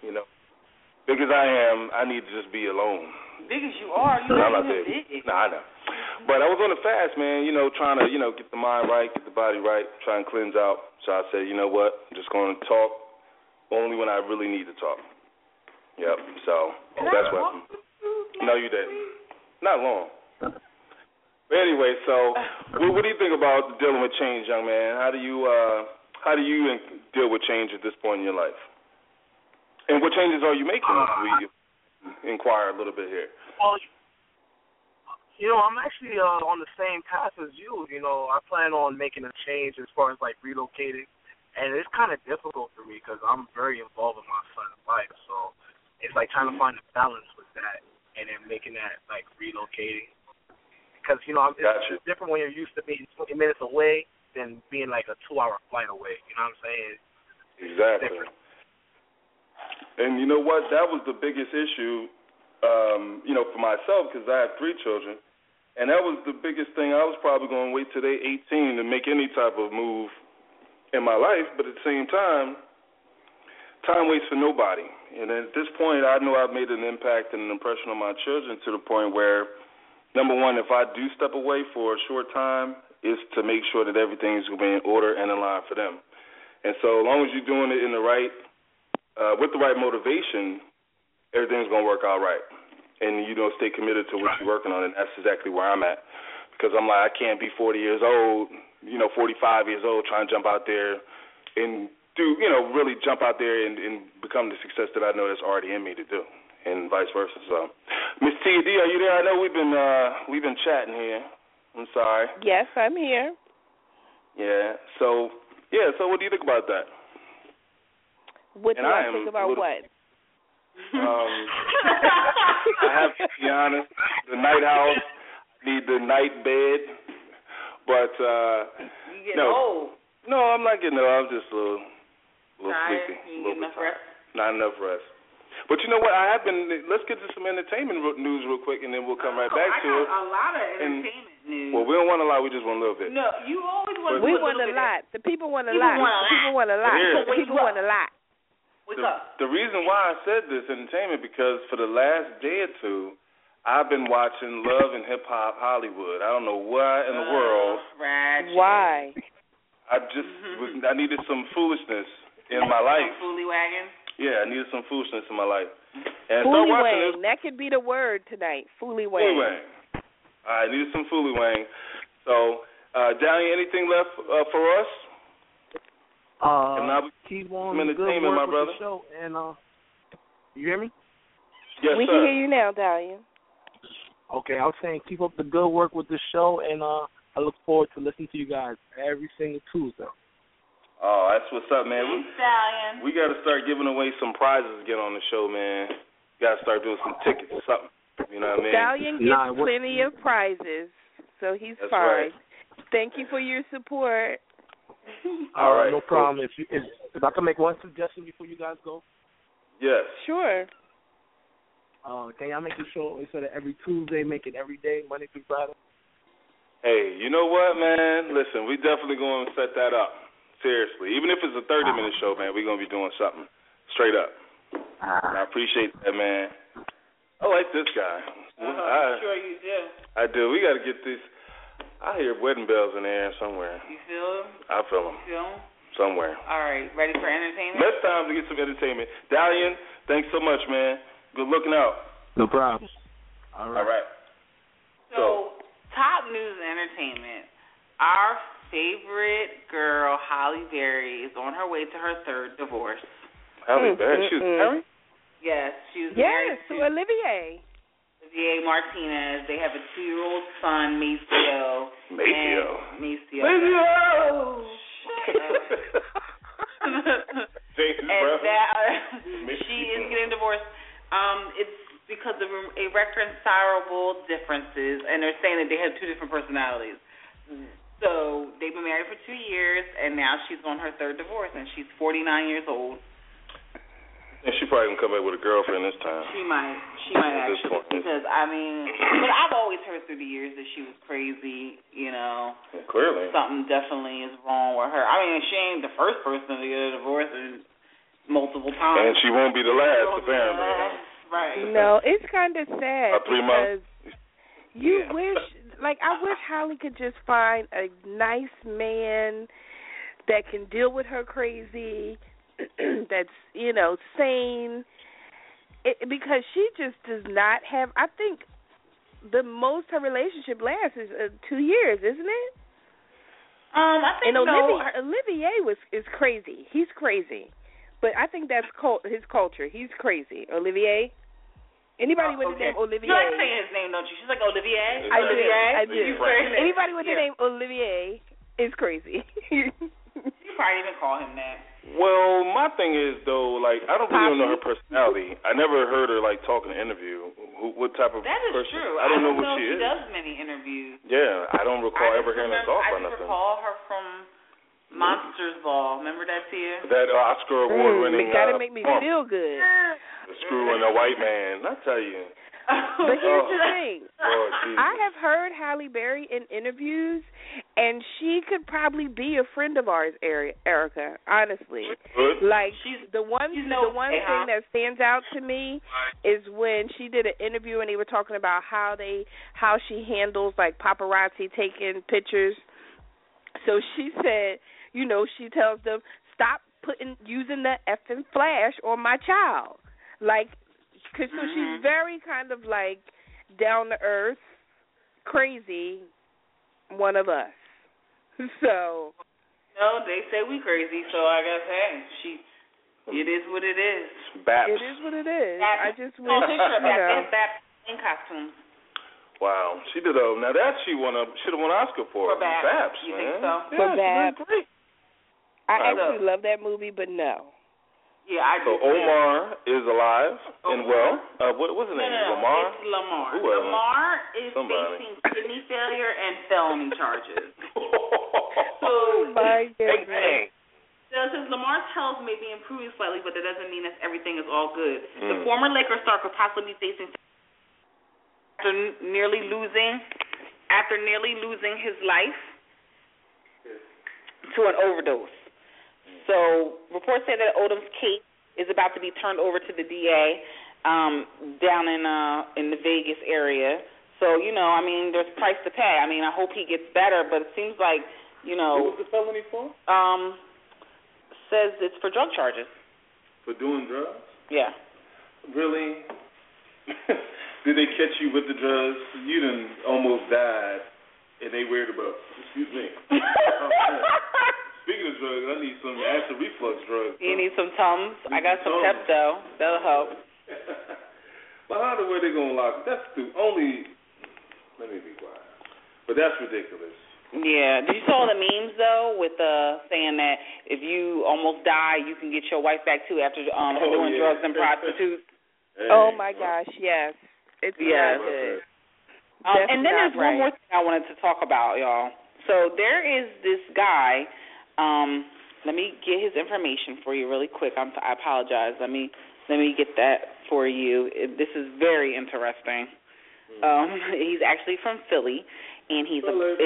[SPEAKER 5] big as I am, I need to just be alone.
[SPEAKER 6] Big as you are, you're not even big.
[SPEAKER 5] Nah, I know. But I was on a fast, man, trying to, get the mind right, get the body right, try and cleanse out. So I said, you know what? I'm just going to talk only when I really need to talk. Yep. So that's what. No, you didn't. Not long. But anyway, so what do you think about dealing with change, young man? How do you deal with change at this point in your life? And what changes are you making? We inquire a little bit here.
[SPEAKER 7] Well, I'm actually on the same path as you. I plan on making a change as far as relocating. And it's kind of difficult for me because I'm very involved with my son's life. So it's trying to find a balance with that and then making that relocating. Because, it's different when you're used to being 20 minutes away than being a 2-hour flight away. You know what I'm saying?
[SPEAKER 5] Exactly. And you know what? That was the biggest issue, for myself because I have 3 children. And that was the biggest thing. I was probably going to wait till they're 18 to make any type of move in my life, but at the same time waits for nobody. And at this point, I know I've made an impact and an impression on my children to the point where, number one, if I do step away for a short time, it's to make sure that everything's going to be in order and in line for them. And so as long as you're doing it in the right, with the right motivation, everything's going to work out right. And stay committed to what you're working on, and that's exactly where I'm at. Because I'm I can't be 40 years old, 45 years old, trying to jump out there and do, really jump out there and become the success that I know that's already in me to do, and vice versa. So, Miss T.D., are you there? I know we've been chatting here. I'm sorry.
[SPEAKER 4] Yes, I'm here.
[SPEAKER 5] Yeah. So, Yeah, so what do you think about that?
[SPEAKER 4] What do I think about what?
[SPEAKER 5] I have to be honest. The night house, need the night bed, but
[SPEAKER 6] you getting old.
[SPEAKER 5] No, I'm not getting old. I'm just a little sleepy.
[SPEAKER 6] You get enough rest?
[SPEAKER 5] Not enough rest. But you know what? Let's get to some entertainment news real quick, and then we'll come right back to it.
[SPEAKER 6] I got a lot of entertainment news.
[SPEAKER 5] Well, we don't want a lot. We just want a little bit.
[SPEAKER 6] No, you always want.
[SPEAKER 4] We want a lot. The people want a lot. People want a lot. The people want a lot.
[SPEAKER 5] The reason why I said this entertainment because for the last day or two, I've been watching Love and Hip Hop Hollywood. I don't know why in the world.
[SPEAKER 6] Ratchet.
[SPEAKER 4] Why?
[SPEAKER 5] I needed some foolishness in my life.
[SPEAKER 6] Fooly wagon.
[SPEAKER 5] Yeah, I needed some foolishness in my life. And
[SPEAKER 4] Fooly Wang. That could be the word tonight. Fooly Wang.
[SPEAKER 5] Fooly Wang. I needed some Fooly Wang. So, Dalian, anything left for us?
[SPEAKER 7] Keep on the good work with the show, and you hear me?
[SPEAKER 5] Yes,
[SPEAKER 4] we can hear you now, Dalian.
[SPEAKER 7] Okay, I was saying keep up the good work with the show, and I look forward to listening to you guys every single Tuesday.
[SPEAKER 5] Oh, that's what's up, man.
[SPEAKER 6] Dalian.
[SPEAKER 5] We got to start giving away some prizes to get on the show, man. Got to start doing some tickets or something. You know what I mean?
[SPEAKER 4] Dalian gets plenty of prizes, so he's
[SPEAKER 5] that's
[SPEAKER 4] fine.
[SPEAKER 5] Right.
[SPEAKER 4] Thank you for your support.
[SPEAKER 5] All right,
[SPEAKER 7] no problem. If I can make one suggestion before you guys go.
[SPEAKER 5] Yes.
[SPEAKER 4] Sure.
[SPEAKER 7] Can y'all make the show instead of every Tuesday, make it every day, Monday through Friday?
[SPEAKER 5] Hey, you know what, man? Listen, we definitely going to set that up. Seriously. Even if it's a 30-minute show, man, we're going to be doing something. Straight up. I appreciate that, man. I like this guy.
[SPEAKER 6] I'm sure you do.
[SPEAKER 5] I do. We got to get this. I hear wedding bells in the air somewhere.
[SPEAKER 6] You feel them?
[SPEAKER 5] I feel them.
[SPEAKER 6] You feel them?
[SPEAKER 5] Somewhere.
[SPEAKER 6] All right. Ready for entertainment?
[SPEAKER 5] Let's time to get some entertainment. Dalian, thanks so much, man. Good looking out.
[SPEAKER 7] No problem.
[SPEAKER 5] All right.
[SPEAKER 6] So, top news and entertainment. Our favorite girl, Halle Berry, is on her way to her third divorce.
[SPEAKER 5] Halle Berry? She was married?
[SPEAKER 6] Yes, she was married
[SPEAKER 4] to Olivier
[SPEAKER 6] Martinez. They have a 2-year-old son, Maceo.
[SPEAKER 5] Maceo.
[SPEAKER 6] She is getting divorced. It's because of irreconcilable differences, and they're saying that they have 2 different personalities. So they've been married for 2 years, and now she's on her third divorce, and she's 49 years old.
[SPEAKER 5] And she probably gonna come back with a girlfriend this time.
[SPEAKER 6] She might actually, because but I've always heard through the years that she was crazy. You know,
[SPEAKER 5] well, clearly
[SPEAKER 6] something definitely is wrong with her. I mean, she ain't the first person to get a divorce multiple times,
[SPEAKER 5] and she won't be the last, apparently.
[SPEAKER 6] Right?
[SPEAKER 4] No, it's kind of sad
[SPEAKER 5] 3 months.
[SPEAKER 4] You wish, I wish Halle could just find a nice man that can deal with her crazy. That's, sane, because she just does not have, I think the most her relationship lasts is 2 years, isn't it?
[SPEAKER 6] I think
[SPEAKER 4] Olivier is crazy. He's crazy. But I think that's his culture. He's crazy. Olivier? Anybody with the name Olivier?
[SPEAKER 6] You like saying his name, don't you? She's like, Olivier?
[SPEAKER 4] I do. Anybody with the name Olivier is crazy.
[SPEAKER 6] You probably even call him that.
[SPEAKER 5] Well, my thing is, though, I don't really know her personality. I never heard her, talk in an interview. What type of
[SPEAKER 6] person? That is
[SPEAKER 5] person?
[SPEAKER 6] true.
[SPEAKER 5] I don't know what
[SPEAKER 6] she
[SPEAKER 5] is.
[SPEAKER 6] She does many interviews.
[SPEAKER 5] Yeah, I don't recall ever hearing her talk or nothing.
[SPEAKER 6] I just recall her from Monsters Ball. Remember that, Tia?
[SPEAKER 5] That Oscar award-winning
[SPEAKER 4] It gotta make me feel good.
[SPEAKER 5] The Screw and the White Man. I tell you.
[SPEAKER 4] But here's the thing.
[SPEAKER 5] Oh,
[SPEAKER 4] I have heard Halle Berry in interviews, and she could probably be a friend of ours, Erica, honestly.
[SPEAKER 5] She's
[SPEAKER 4] the one thing that stands out to me is when she did an interview and they were talking about how she handles paparazzi taking pictures. So she said, she tells them, stop using the effing flash on my child. So she's very kind of down to earth, crazy, one of us. So.
[SPEAKER 6] No, they say we crazy, so I guess, it is what it is.
[SPEAKER 5] Baps.
[SPEAKER 4] It is what it is.
[SPEAKER 6] Baps.
[SPEAKER 4] I just wish,
[SPEAKER 6] Baps in costumes.
[SPEAKER 5] Wow, she did now that should have won Oscar for
[SPEAKER 6] Baps.
[SPEAKER 5] Baps,
[SPEAKER 6] you
[SPEAKER 5] man.
[SPEAKER 6] think so?
[SPEAKER 5] Yeah,
[SPEAKER 4] for Baps.
[SPEAKER 5] Great.
[SPEAKER 4] I actually love that movie, but no.
[SPEAKER 6] Yeah, I do.
[SPEAKER 5] So Omar is alive and well. What's his name? Lamar?
[SPEAKER 6] It's Lamar.
[SPEAKER 5] Whoever.
[SPEAKER 6] Lamar is facing kidney failure and felony charges.
[SPEAKER 4] Oh, my goodness.
[SPEAKER 6] So since Lamar's health may be improving slightly, but that doesn't mean that everything is all good. The former Lakers star could possibly be facing after nearly losing his life to an overdose. So reports say that Odom's case is about to be turned over to the DA down in the Vegas area. So, I mean, there's a price to pay. I mean, I hope he gets better, but it seems like,
[SPEAKER 5] What was the felony for?
[SPEAKER 6] Says it's for drug charges.
[SPEAKER 5] For doing drugs?
[SPEAKER 6] Yeah.
[SPEAKER 5] Really? Did they catch you with the drugs? You done almost died, and they worried about, excuse me. Speaking of drugs, I need some acid reflux drugs.
[SPEAKER 6] You need some Tums? I got some Pepto. That'll help.
[SPEAKER 5] Well, how the way they going to lock? That's the only, let me be quiet. But that's ridiculous.
[SPEAKER 6] Yeah. Did you saw the memes, though, with saying that if you almost die, you can get your wife back, too, after doing drugs and prostitutes?
[SPEAKER 4] Hey, oh, my gosh, yes. It's not good.
[SPEAKER 6] And then there's one more thing I wanted to talk about, y'all. So there is this guy. Let me get his information for you really quick. I apologize. Let me get that for you. This is very interesting. He's actually from Philly. And he's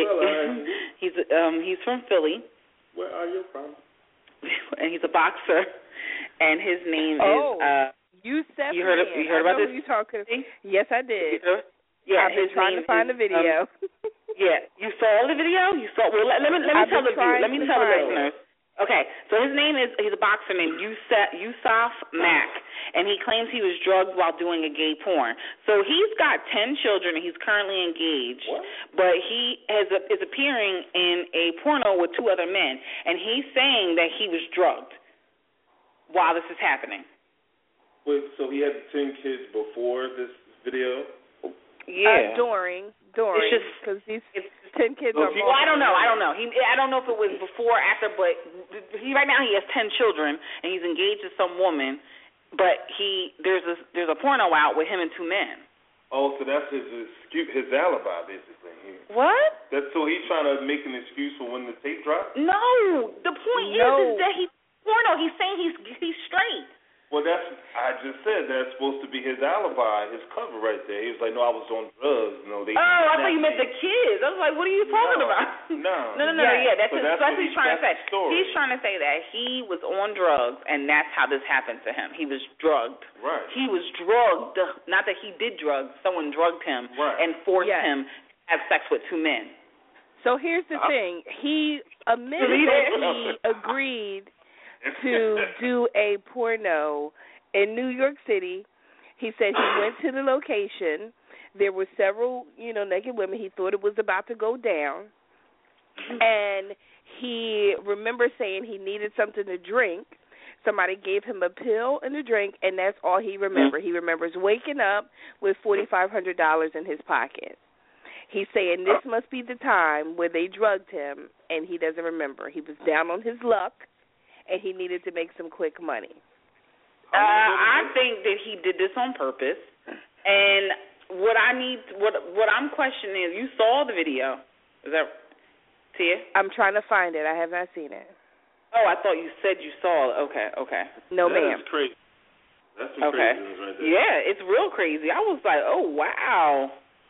[SPEAKER 6] he's from Philly.
[SPEAKER 5] Where are you from?
[SPEAKER 6] And he's a boxer. And his name is
[SPEAKER 4] Yusef.
[SPEAKER 6] You heard about this?
[SPEAKER 4] Yes, I did.
[SPEAKER 6] Yeah,
[SPEAKER 4] I've been trying to find the video.
[SPEAKER 6] Yeah, you saw the video? You saw? Well, let me tell the listeners. Okay, so his name he's a boxer named Yusuf Mack, and he claims he was drugged while doing a gay porn. So he's got 10 children, and he's currently engaged.
[SPEAKER 5] What?
[SPEAKER 6] But he is appearing in a porno with 2 other men, and he's saying that he was drugged while this is happening.
[SPEAKER 5] Wait, so he had 10 kids before this video?
[SPEAKER 6] Yeah.
[SPEAKER 4] During. Because these 10 kids are
[SPEAKER 6] Well, I don't know. I don't know if it was before or after, but right now he has 10 children, and he's engaged to some woman, but there's a porno out with him and 2 men.
[SPEAKER 5] Oh, so that's his alibi, basically.
[SPEAKER 6] What?
[SPEAKER 5] So he's trying to make an excuse for when the tape drops?
[SPEAKER 6] No. The point is that he's porno. He's saying he's straight.
[SPEAKER 5] Well, I just said that's supposed to be his alibi, his cover right there. He was like, no, I was on drugs. No, I
[SPEAKER 6] thought you meant the kids. I was like, what are you talking about?
[SPEAKER 5] No.
[SPEAKER 6] Yeah, that's what he's trying to say. He's trying to say that he was on drugs, and that's how this happened to him. He was drugged.
[SPEAKER 5] Right.
[SPEAKER 6] He was drugged. Not that he did drugs. Someone drugged him and forced him to have sex with 2 men.
[SPEAKER 4] So here's the thing. He admitted that he agreed to do a porno in New York City. He said he went to the location. There were several, naked women. He thought it was about to go down. And he remembers saying he needed something to drink. Somebody gave him a pill and a drink, and that's all he remembers. He remembers waking up with $4,500 in his pocket. He's saying this must be the time where they drugged him, and he doesn't remember. He was down on his luck, and he needed to make some quick money.
[SPEAKER 6] I think that he did this on purpose. And what I'm questioning is, you saw the video. Is that Tia?
[SPEAKER 4] I'm trying to find it. I have not seen it.
[SPEAKER 6] Oh, I thought you said you saw it. Okay.
[SPEAKER 4] No, ma'am.
[SPEAKER 5] That's crazy. That's some craziness right there.
[SPEAKER 6] Yeah, it's real crazy. I was like, oh, wow.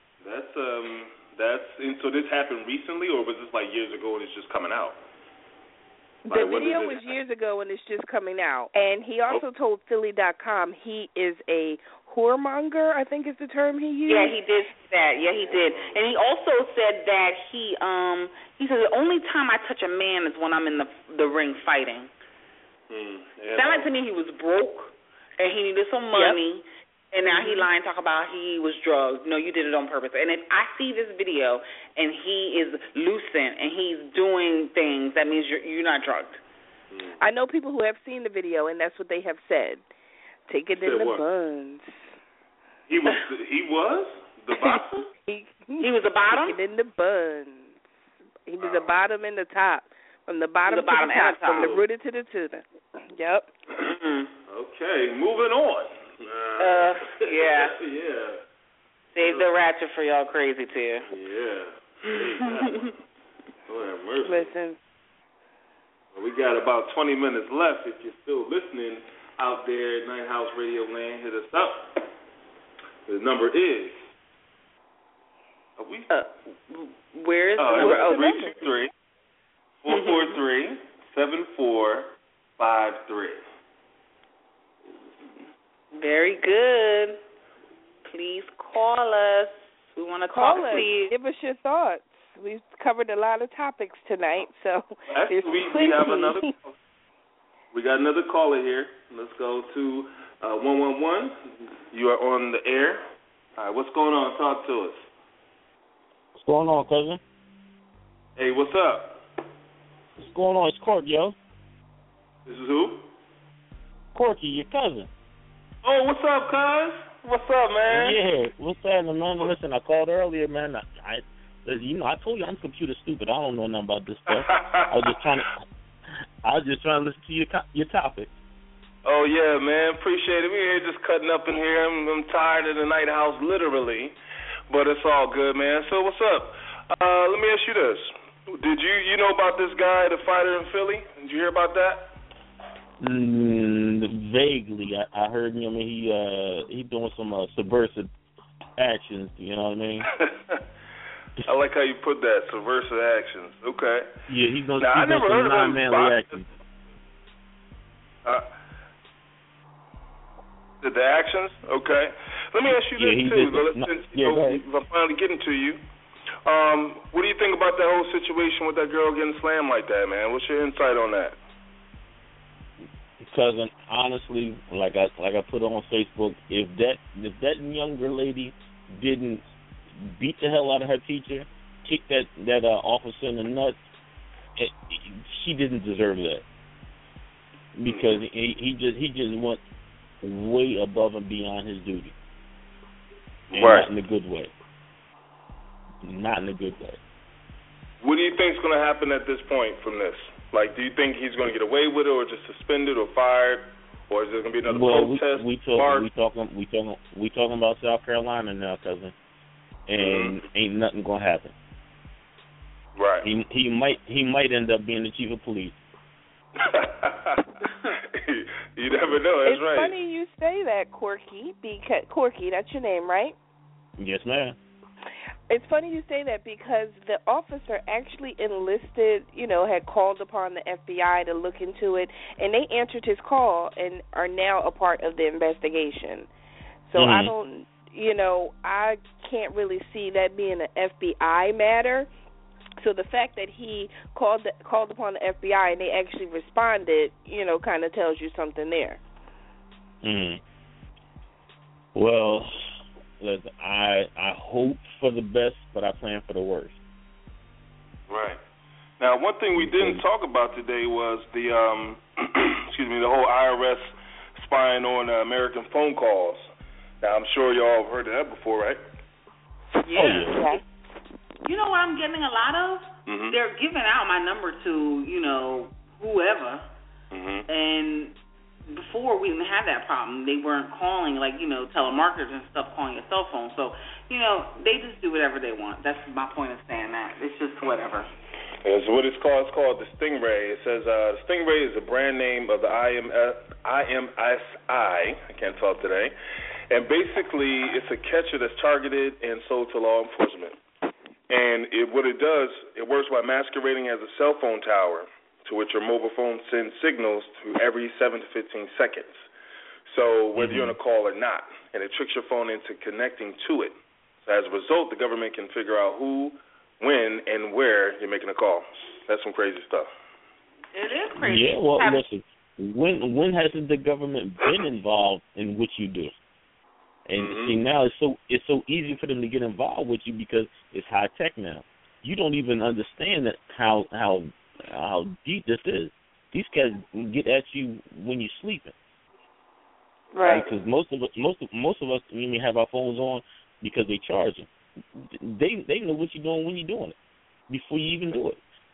[SPEAKER 5] And so this happened recently, or was this like years ago and it's just coming out?
[SPEAKER 4] The video was years ago and it's just coming out. And he also told Philly.com he is a whoremonger, I think is the term he used.
[SPEAKER 6] Yeah, he did that. Yeah, he did. And he also said that he said the only time I touch a man is when I'm in the ring fighting. Sounded like to me he was broke and he needed some money. Yep. And now he lying, talk about he was drugged. No, you did it on purpose. And if I see this video and he is lucid and he's doing things, that means you're not drugged.
[SPEAKER 4] I know people who have seen the video, and that's what they have said. Take it in the buns.
[SPEAKER 5] He was the bottom?
[SPEAKER 6] He was the bottom?
[SPEAKER 4] Take it in the buns. He was the bottom and the top. From the bottom to the top, from the rooter to the tutor. Yep.
[SPEAKER 5] Okay, moving on.
[SPEAKER 6] Yeah. Save the ratchet for y'all crazy too.
[SPEAKER 5] Yeah. Lord have mercy.
[SPEAKER 4] Listen.
[SPEAKER 5] Well, we got about 20 minutes left. If you're still listening out there at Night House Radio Land, hit us up. The number is.
[SPEAKER 6] Where is the number?
[SPEAKER 5] 323-443-7453.
[SPEAKER 6] Very good. Please call us. We want to talk to you.
[SPEAKER 4] Give us your thoughts. We've covered a lot of topics tonight, so there's
[SPEAKER 5] we have another. We got another caller here. Let's go to 111. You are on the air. All right, what's going on? Talk to us.
[SPEAKER 8] What's going on, cousin?
[SPEAKER 5] Hey, what's up?
[SPEAKER 8] What's going on? It's Corky, yo.
[SPEAKER 5] This is who?
[SPEAKER 8] Corky, your cousin.
[SPEAKER 5] Oh, what's up, cuz? What's up, man?
[SPEAKER 8] Yeah, what's happening, man? Listen, I called earlier, man. I told you I'm computer stupid. I don't know nothing about this stuff. I was just trying to listen to your topic.
[SPEAKER 5] Oh yeah, man. Appreciate it. We're here just cutting up in here. I'm tired of the Night House, literally, but it's all good, man. So what's up? Let me ask you this: did you know about this guy, the fighter in Philly? Did you hear about that?
[SPEAKER 8] Vaguely, I heard him. He doing some subversive actions. You know what I mean?
[SPEAKER 5] I like how you put that, subversive actions. Okay.
[SPEAKER 8] Yeah, he's doing
[SPEAKER 5] some
[SPEAKER 8] non-manly actions.
[SPEAKER 5] The actions? Okay. Let me ask you this, too. If I'm finally getting to you. What do you think about that whole situation with that girl getting slammed like that, man? What's your insight on that?
[SPEAKER 8] Cousin, honestly, like I put on Facebook, if that younger lady didn't beat the hell out of her teacher, kick that officer in the nuts, she didn't deserve that, because he just went way above and beyond his duty, and not in a good way. Not in a good way.
[SPEAKER 5] What do you think is going to happen at this point from this? Like, do you think he's going to get away with it, or just suspended, or fired, or is there going to be another protest?
[SPEAKER 8] We talking about South Carolina now, cousin, and ain't nothing going to happen.
[SPEAKER 5] Right.
[SPEAKER 8] He might end up being the chief of police.
[SPEAKER 5] You never know. That's right.
[SPEAKER 4] It's funny you say that, Corky. Because Corky, that's your name, right?
[SPEAKER 8] Yes, ma'am.
[SPEAKER 4] It's funny you say that because the officer actually enlisted, had called upon the FBI to look into it, and they answered his call and are now a part of the investigation. So I can't really see that being an FBI matter. So the fact that he called upon the FBI and they actually responded, kind of tells you something there.
[SPEAKER 8] Well, listen, I hope for the best, but I plan for the worst.
[SPEAKER 5] Right. Now, one thing we didn't talk about today was the the whole IRS spying on American phone calls. Now, I'm sure y'all have heard of that before, right?
[SPEAKER 6] Yeah.
[SPEAKER 8] Oh, yeah.
[SPEAKER 6] You know what I'm getting a lot of? Mm-hmm. They're giving out my number to, whoever. Mm-hmm. And before we didn't have that problem. They weren't calling, telemarketers and stuff calling your cell phone. So, they just do whatever they want. That's my point of saying that. It's just whatever.
[SPEAKER 5] It's what it's called. It's called the Stingray. It says the Stingray is a brand name of the IMSI. I can't talk today. And basically, it's a catcher that's targeted and sold to law enforcement. And what it does, it works by masquerading as a cell phone tower to which your mobile phone sends signals to every 7 to 15 seconds. So whether you're on a call or not, and it tricks your phone into connecting to it. So as a result, the government can figure out who, when, and where you're making a call. That's some crazy stuff.
[SPEAKER 6] It is crazy.
[SPEAKER 8] Yeah, well, listen, when hasn't the government been involved in what you do? And see, now it's so easy for them to get involved with you because it's high tech now. You don't even understand that how deep this is. These guys get at you when you're sleeping,
[SPEAKER 4] right?
[SPEAKER 8] Because most of us, when we have our phones on, because they charge them. They know what you're doing when you're doing it before you even do it.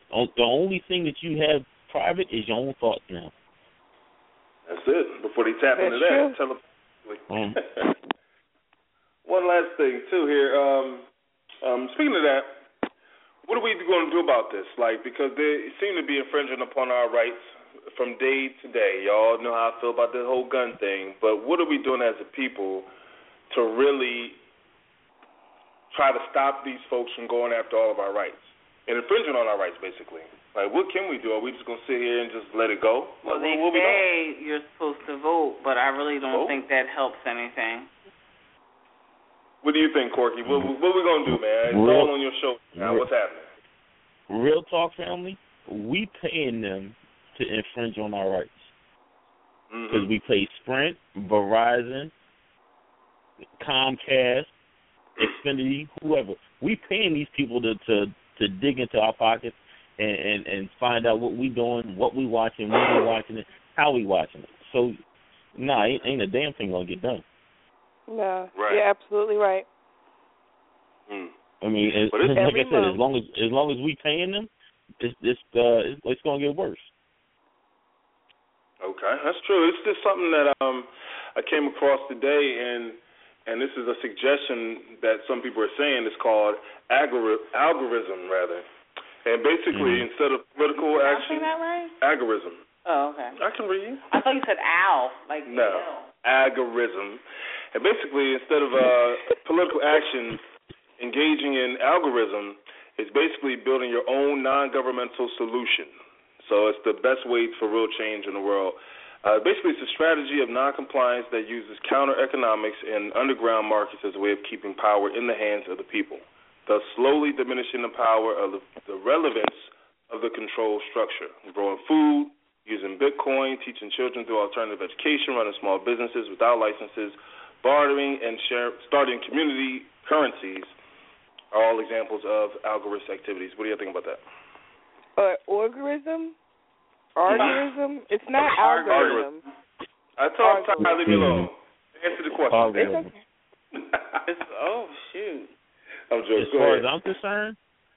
[SPEAKER 8] The only thing that you have private is your own thoughts now.
[SPEAKER 5] That's it. Before they tap into that, telepathically. One last thing too here. Speaking of that, what are we going to do about this? Like, because they seem to be infringing upon our rights from day to day. Y'all know how I feel about the whole gun thing, but what are we doing as a people to really try to stop these folks from going after all of our rights and infringing on our rights, basically? Like, what can we do? Are we just going to sit here and just let it go?
[SPEAKER 6] Well, they say you're supposed to vote, but I really don't think that helps anything.
[SPEAKER 5] What do you think, Corky? What are we going to do, man? It's all on your show now. What's happening?
[SPEAKER 8] Real talk, family. We paying them to infringe on our rights. Because we pay Sprint, Verizon, Comcast, Xfinity, whoever. We paying these people to dig into our pockets and find out what we doing, what we watching, when we watching it, how we watching it. So, ain't a damn thing going to get done.
[SPEAKER 4] No, you're absolutely right.
[SPEAKER 8] I mean, like I said, as long as we paying them, it's going to get worse.
[SPEAKER 5] Okay, that's true. It's just something that I came across today, and this is a suggestion that some people are saying. It's called algorithm, rather. And basically, instead of political action,
[SPEAKER 6] saying that right?
[SPEAKER 5] algorithm.
[SPEAKER 6] Oh, okay.
[SPEAKER 5] I can read.
[SPEAKER 6] I thought you said al, like
[SPEAKER 5] no, algorithm. And basically, instead of political action, engaging in algorithm is basically building your own non-governmental solution. So it's the best way for real change in the world. Basically, it's a strategy of non-compliance that uses counter-economics and underground markets as a way of keeping power in the hands of the people, thus slowly diminishing the power of the relevance of the control structure. Growing food, using Bitcoin, teaching children through alternative education, running small businesses without licenses, bartering and starting community currencies are all examples of algorithmic activities. What do you think about that?
[SPEAKER 4] Algorithm? Algorithm? It's not algorithm.
[SPEAKER 5] I told Ty, leave me alone. Answer the question.
[SPEAKER 6] Oh, shoot.
[SPEAKER 5] I'm joking.
[SPEAKER 8] As far as I'm concerned,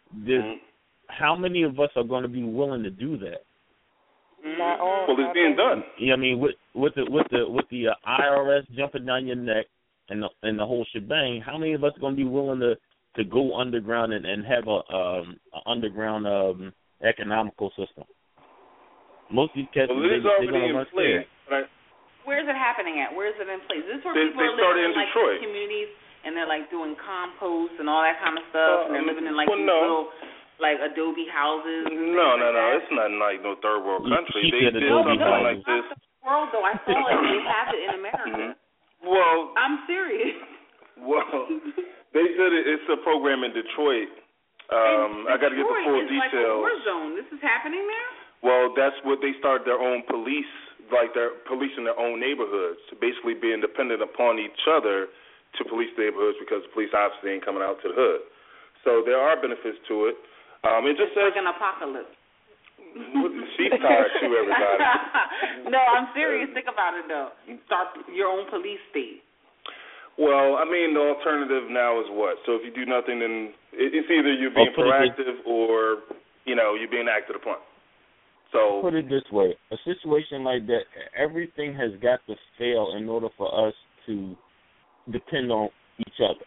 [SPEAKER 8] how many of us are going to be willing to do that?
[SPEAKER 4] Not all.
[SPEAKER 5] Well, it's being done.
[SPEAKER 8] Yeah, I mean, with the IRS jumping down your neck and the whole shebang, how many of us are going to be willing to go underground and have a underground economical system? Most of these cats,
[SPEAKER 5] they're going to run scared.
[SPEAKER 6] Where's it happening at? Where is it in place? This is where people are living in like communities and they're like doing compost and all that kind of stuff, and they're living in like these little like adobe houses.
[SPEAKER 5] No, it's not like no third world country. They did something like this.
[SPEAKER 6] World though, I saw it. They have it in America.
[SPEAKER 5] Well,
[SPEAKER 6] I'm serious.
[SPEAKER 5] Well, they said it's a program in Detroit. I got to get the full details.
[SPEAKER 6] Like a war zone. This is happening there?
[SPEAKER 5] Well, that's what they started their own police, like they're policing their own neighborhoods, basically being dependent upon each other to police the neighborhoods because the police obviously ain't coming out to the hood. So there are benefits to it. It just says
[SPEAKER 6] like an apocalypse.
[SPEAKER 5] She's tired too, everybody.
[SPEAKER 6] No, I'm serious. Think about it though. Start your own police state.
[SPEAKER 5] Well, I mean, the alternative now is what? So if you do nothing, then it's either you're being proactive or, you're being acted upon. So
[SPEAKER 8] put it this way, a situation like that, everything has got to fail in order for us to depend on each other.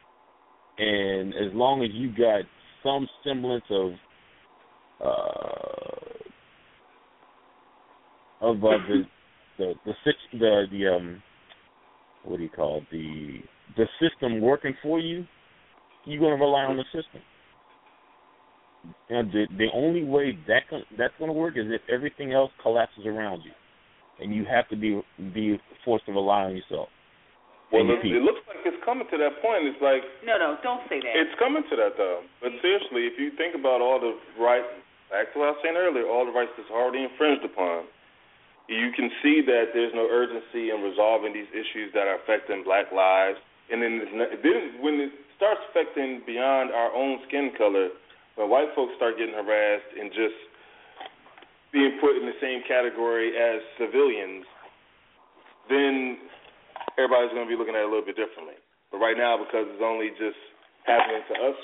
[SPEAKER 8] And as long as you got some semblance of the system working for you, you're going to rely on the system. And the only way that's going to work is if everything else collapses around you, and you have to be forced to rely on yourself.
[SPEAKER 5] Well, it looks like it's coming to that point. It's like
[SPEAKER 6] no, don't say that.
[SPEAKER 5] It's coming to that though. But seriously, if you think about all the rights, back to what I was saying earlier, all the rights that's already infringed upon, you can see that there's no urgency in resolving these issues that are affecting Black lives. And then when it starts affecting beyond our own skin color, when white folks start getting harassed and just being put in the same category as civilians, then everybody's going to be looking at it a little bit differently. But right now, because it's only just happening to us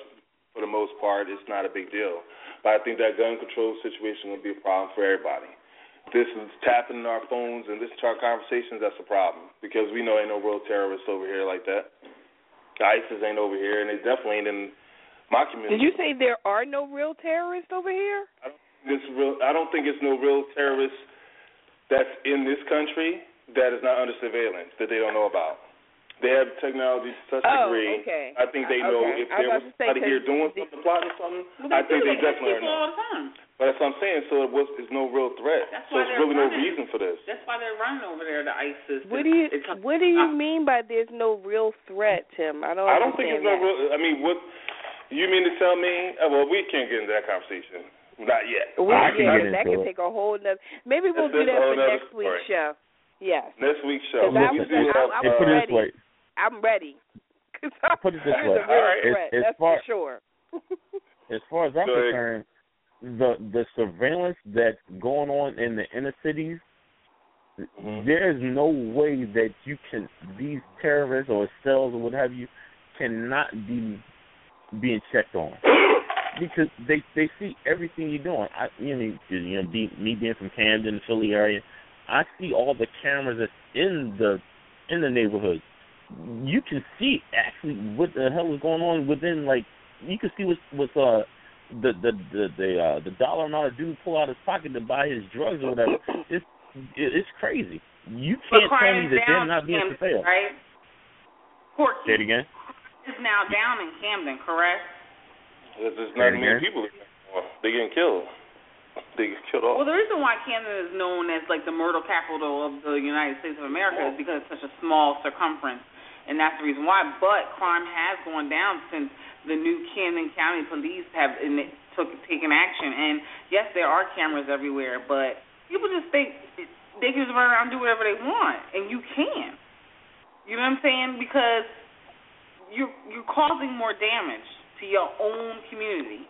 [SPEAKER 5] for the most part, it's not a big deal. But I think that gun control situation will be a problem for everybody. This is tapping our phones and listening to our conversations, that's a problem. Because we know ain't no real terrorists over here like that. ISIS ain't over here, and they definitely ain't in my community.
[SPEAKER 4] Did you say there are no real terrorists over here?
[SPEAKER 5] I don't think it's no real terrorists that's in this country that is not under surveillance, that they don't know about. They have technology to such a degree.
[SPEAKER 4] Okay.
[SPEAKER 5] I think they know if there was somebody here doing something, plotting something, I think they definitely know. But that's what I'm saying, so it's no real threat. So there's really no reason for this.
[SPEAKER 6] That's why they're running over there, the ISIS.
[SPEAKER 4] What do you mean by there's no real threat, Tim? I don't
[SPEAKER 5] think it's no real. I mean, what you mean to tell me? Well, we can't get into that conversation. Not yet.
[SPEAKER 4] That can take a whole nother. Maybe we'll do that for next week's show. Yes.
[SPEAKER 5] Next week's show.
[SPEAKER 4] I'm ready. I'm ready.
[SPEAKER 8] Put it this way.
[SPEAKER 4] That's for sure.
[SPEAKER 8] As far as I'm concerned, the surveillance that's going on in the inner cities, there's no way that these terrorists or cells or what have you cannot be being checked on. Because they see everything you're doing. Me being from Camden, the Philly area, I see all the cameras that's in the neighborhood. You can see actually what the hell is going on within. Like, you can see what's the dollar amount of dude pull out his pocket to buy his drugs or whatever. It's crazy. You can't tell me that they're not being surveilled.
[SPEAKER 6] Right?
[SPEAKER 8] Say it again.
[SPEAKER 6] It's now down in Camden, correct?
[SPEAKER 5] There's not many people anymore. They're getting killed. They get killed off.
[SPEAKER 6] Well, the reason why Camden is known as like the murder capital of the United States of America is because it's such a small circumference, and that's the reason why. But crime has gone down since the new Camden County Police have taken action. And yes, there are cameras everywhere, but people just think they can just run around and do whatever they want, and you can. You know what I'm saying? Because you're causing more damage to your own community.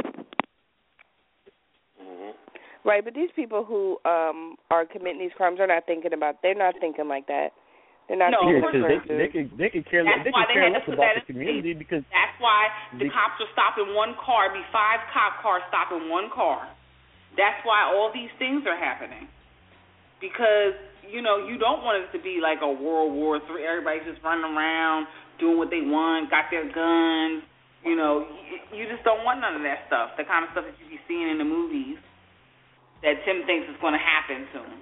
[SPEAKER 4] Right, but these people who are committing these crimes are not thinking about. They're not thinking like that. They're not.
[SPEAKER 8] They can care less about the community because
[SPEAKER 6] that's why the cops are stopping one car. It'd be 5 cop cars stopping one car. That's why all these things are happening. Because you don't want it to be like a World War III. Everybody's just running around doing what they want, got their guns. You just don't want none of that stuff. The kind of stuff that you be seeing in the movies that Tim thinks is going to happen soon.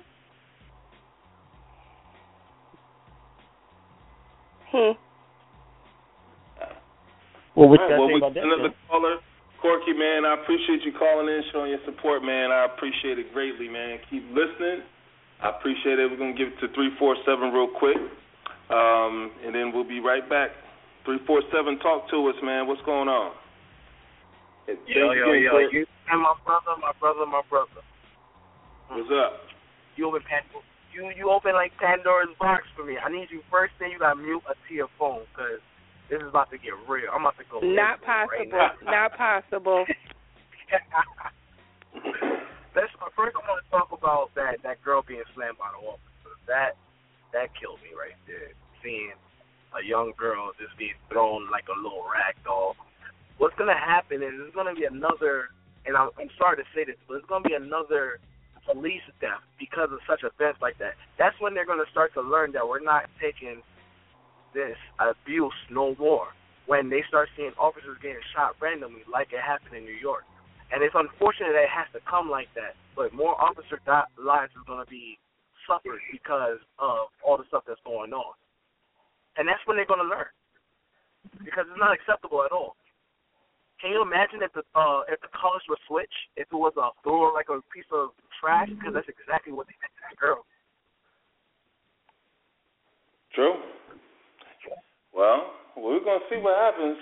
[SPEAKER 8] Well, what you got to say about that?
[SPEAKER 5] Another caller, Corky, man. I appreciate you calling in, showing your support, man. I appreciate it greatly, man. Keep listening. I appreciate it. We're going to give it to 347 real quick, and then we'll be right back. 347, talk to us, man. What's going on?
[SPEAKER 7] Yo. You and my brother.
[SPEAKER 5] What's up?
[SPEAKER 7] You open like Pandora's box for me. I need you first thing. You got to mute Atia phone because this is about to get real. I'm about to go.
[SPEAKER 4] Not possible.
[SPEAKER 7] Right
[SPEAKER 4] Not possible.
[SPEAKER 7] First, I want to talk about that girl being slammed by the officer. That killed me right there. Seeing a young girl just being thrown like a little rag doll. What's going to happen is there's going to be another, and I'm sorry to say this, but it's going to be another police death because of such events like that. That's when they're going to start to learn that we're not taking this abuse no more. When they start seeing officers getting shot randomly like it happened in New York. And it's unfortunate that it has to come like that, but more officer lives are going to be suffered because of all the stuff that's going on. And that's when they're going to learn, because it's not acceptable at all. Can you imagine if the colors were switched, if it was a piece of trash? Because that's exactly what they did to that girl.
[SPEAKER 5] True. Well, we're going to see what happens.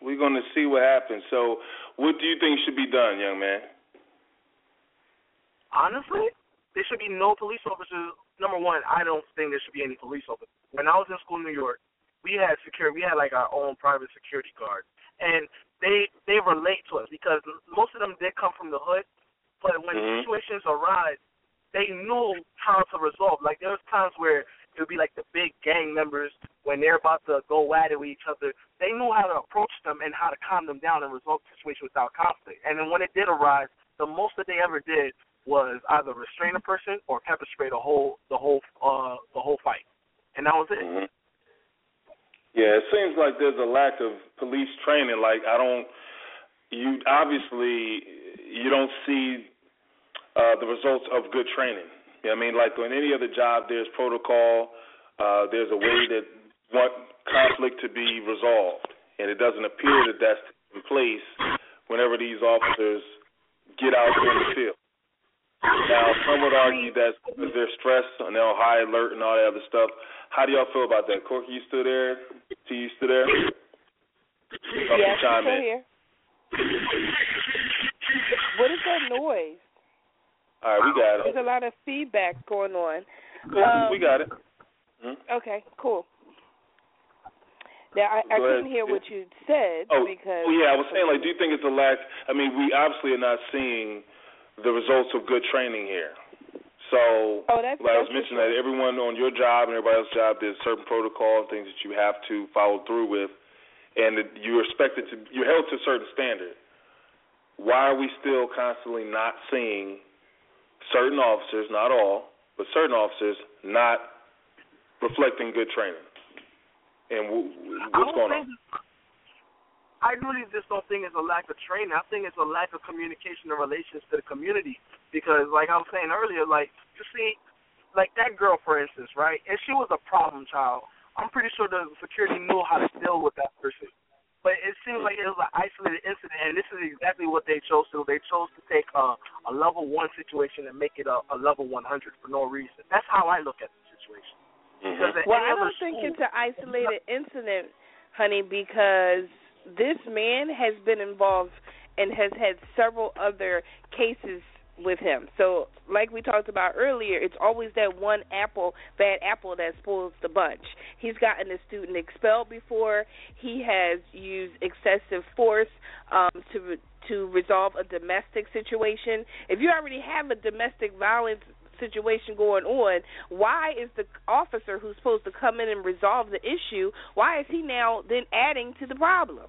[SPEAKER 5] So, what do you think should be done, young man?
[SPEAKER 7] Honestly, there should be no police officers. Number one, I don't think there should be any police officers. When I was in school in New York, we had security. We had like our own private security guard, and they relate to us because most of them did come from the hood. But when situations arise, they knew how to resolve. Like there was times where it would be like the big gang members when they're about to go at it with each other. They knew how to approach them and how to calm them down and resolve the situation without conflict. And then when it did arise, the most that they ever did was either restrain a person or pepper spray the whole fight, and that was it.
[SPEAKER 5] Mm-hmm. Yeah, it seems like there's a lack of police training. Like you don't see the results of good training. You know what I mean? Like on any other job, there's protocol. There's a way that want conflict to be resolved, and it doesn't appear that that's in place whenever these officers get out in the field. Now, some would argue that's because they're stressed and they're on high alert and all that other stuff. How do y'all feel about that? Corky, you still there? T, you still there?
[SPEAKER 4] Yes, I'm still here. What is that noise?
[SPEAKER 5] All right, we got it.
[SPEAKER 4] There's a lot of feedback going on.
[SPEAKER 5] We got it.
[SPEAKER 4] Okay, cool. Now, I couldn't hear what you said because...
[SPEAKER 5] Oh, yeah, I was saying, like, do you think it's a lack... I mean, we obviously are not seeing the results of good training here. So, like I was mentioning, that everyone on your job and everybody else's job, there's certain protocol and things that you have to follow through with, and that you're held to a certain standard. Why are we still constantly not seeing certain officers, not all, but certain officers not reflecting good training? And what's going on?
[SPEAKER 7] I really just don't think it's a lack of training. I think it's a lack of communication and relations to the community. Because, like I was saying earlier, like, you see, like that girl, for instance, right? If she was a problem child, I'm pretty sure the security knew how to deal with that person. But it seems like it was an isolated incident, and this is exactly what they chose to do. They chose to take a level 1 situation and make it a level 100 for no reason. That's how I look at the situation.
[SPEAKER 4] Well, I don't think it's an isolated incident, honey, because this man has been involved and has had several other cases with him. So, like we talked about earlier, it's always that one bad apple that spoils the bunch. He's gotten a student expelled before. He has used excessive force to resolve a domestic situation. If you already have a domestic violence situation going on, why is the officer who's supposed to come in and resolve the issue, why is he now then adding to the problem?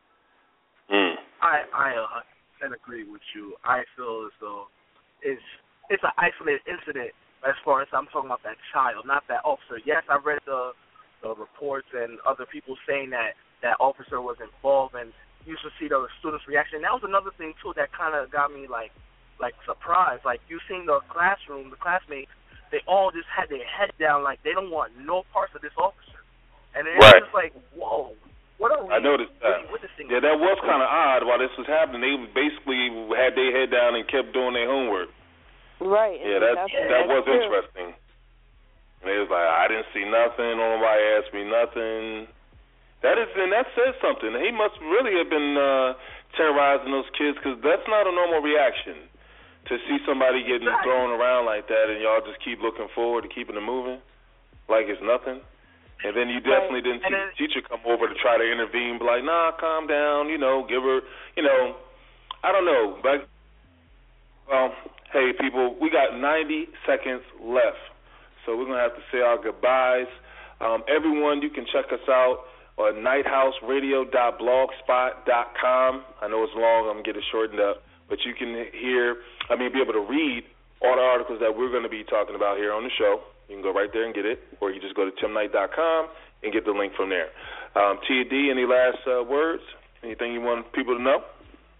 [SPEAKER 7] I agree with you. I feel as though it's an isolated incident as far as I'm talking about that child, not that officer. Yes, I read the reports and other people saying that officer was involved, and you should see the students' reaction. That was another thing, too, that kind of got me, like surprised. Like, you seen the classroom, the classmates, they all just had their head down like they don't want no parts of this officer. And it was just like, whoa. What are we?
[SPEAKER 5] I noticed that. Yeah, that was kind of odd while this was happening. They basically had their head down and kept doing their homework.
[SPEAKER 4] Right.
[SPEAKER 5] Yeah, that was interesting. And they was like, I didn't see nothing. Nobody asked me nothing. That says something. He must really have been terrorizing those kids, because that's not a normal reaction to see somebody getting thrown around like that, and y'all just keep looking forward to keeping it moving like it's nothing. And then you definitely didn't see the teacher come over to try to intervene, be like, nah, calm down, give her, I don't know. But, well, hey, people, we got 90 seconds left, so we're going to have to say our goodbyes. Everyone, you can check us out on nighthouseradio.blogspot.com. I know it's long, I'm going to get it shortened up, but you can be able to read all the articles that we're going to be talking about here on the show. You can go right there and get it, or you just go to timknight.com and get the link from there. Tia D, any last words? Anything you want people to know?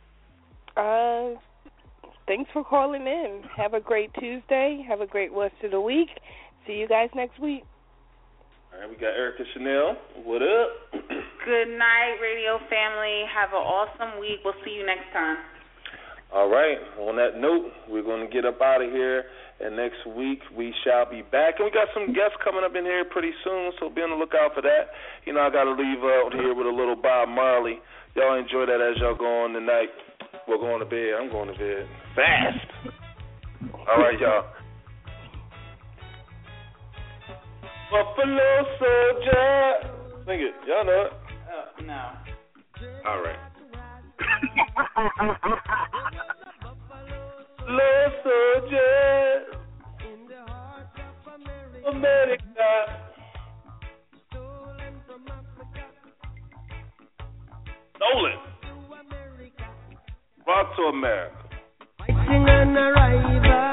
[SPEAKER 4] Thanks for calling in. Have a great Tuesday. Have a great rest of the week. See you guys next week.
[SPEAKER 5] All right, we got Erica Chanel. What up?
[SPEAKER 6] Good night, radio family. Have an awesome week. We'll see you next time.
[SPEAKER 5] All right. On that note, we're going to get up out of here, and next week we shall be back. And we got some guests coming up in here pretty soon, so be on the lookout for that. I got to leave out here with a little Bob Marley. Y'all enjoy that as y'all go on tonight. We're going to bed. I'm going to bed. Fast. All right, y'all. Buffalo Soldier. Sing it. Y'all know it.
[SPEAKER 6] No.
[SPEAKER 5] All right. Buffalo Soldier. America. Stolen. Brought to America.
[SPEAKER 2] Fighting an arrival.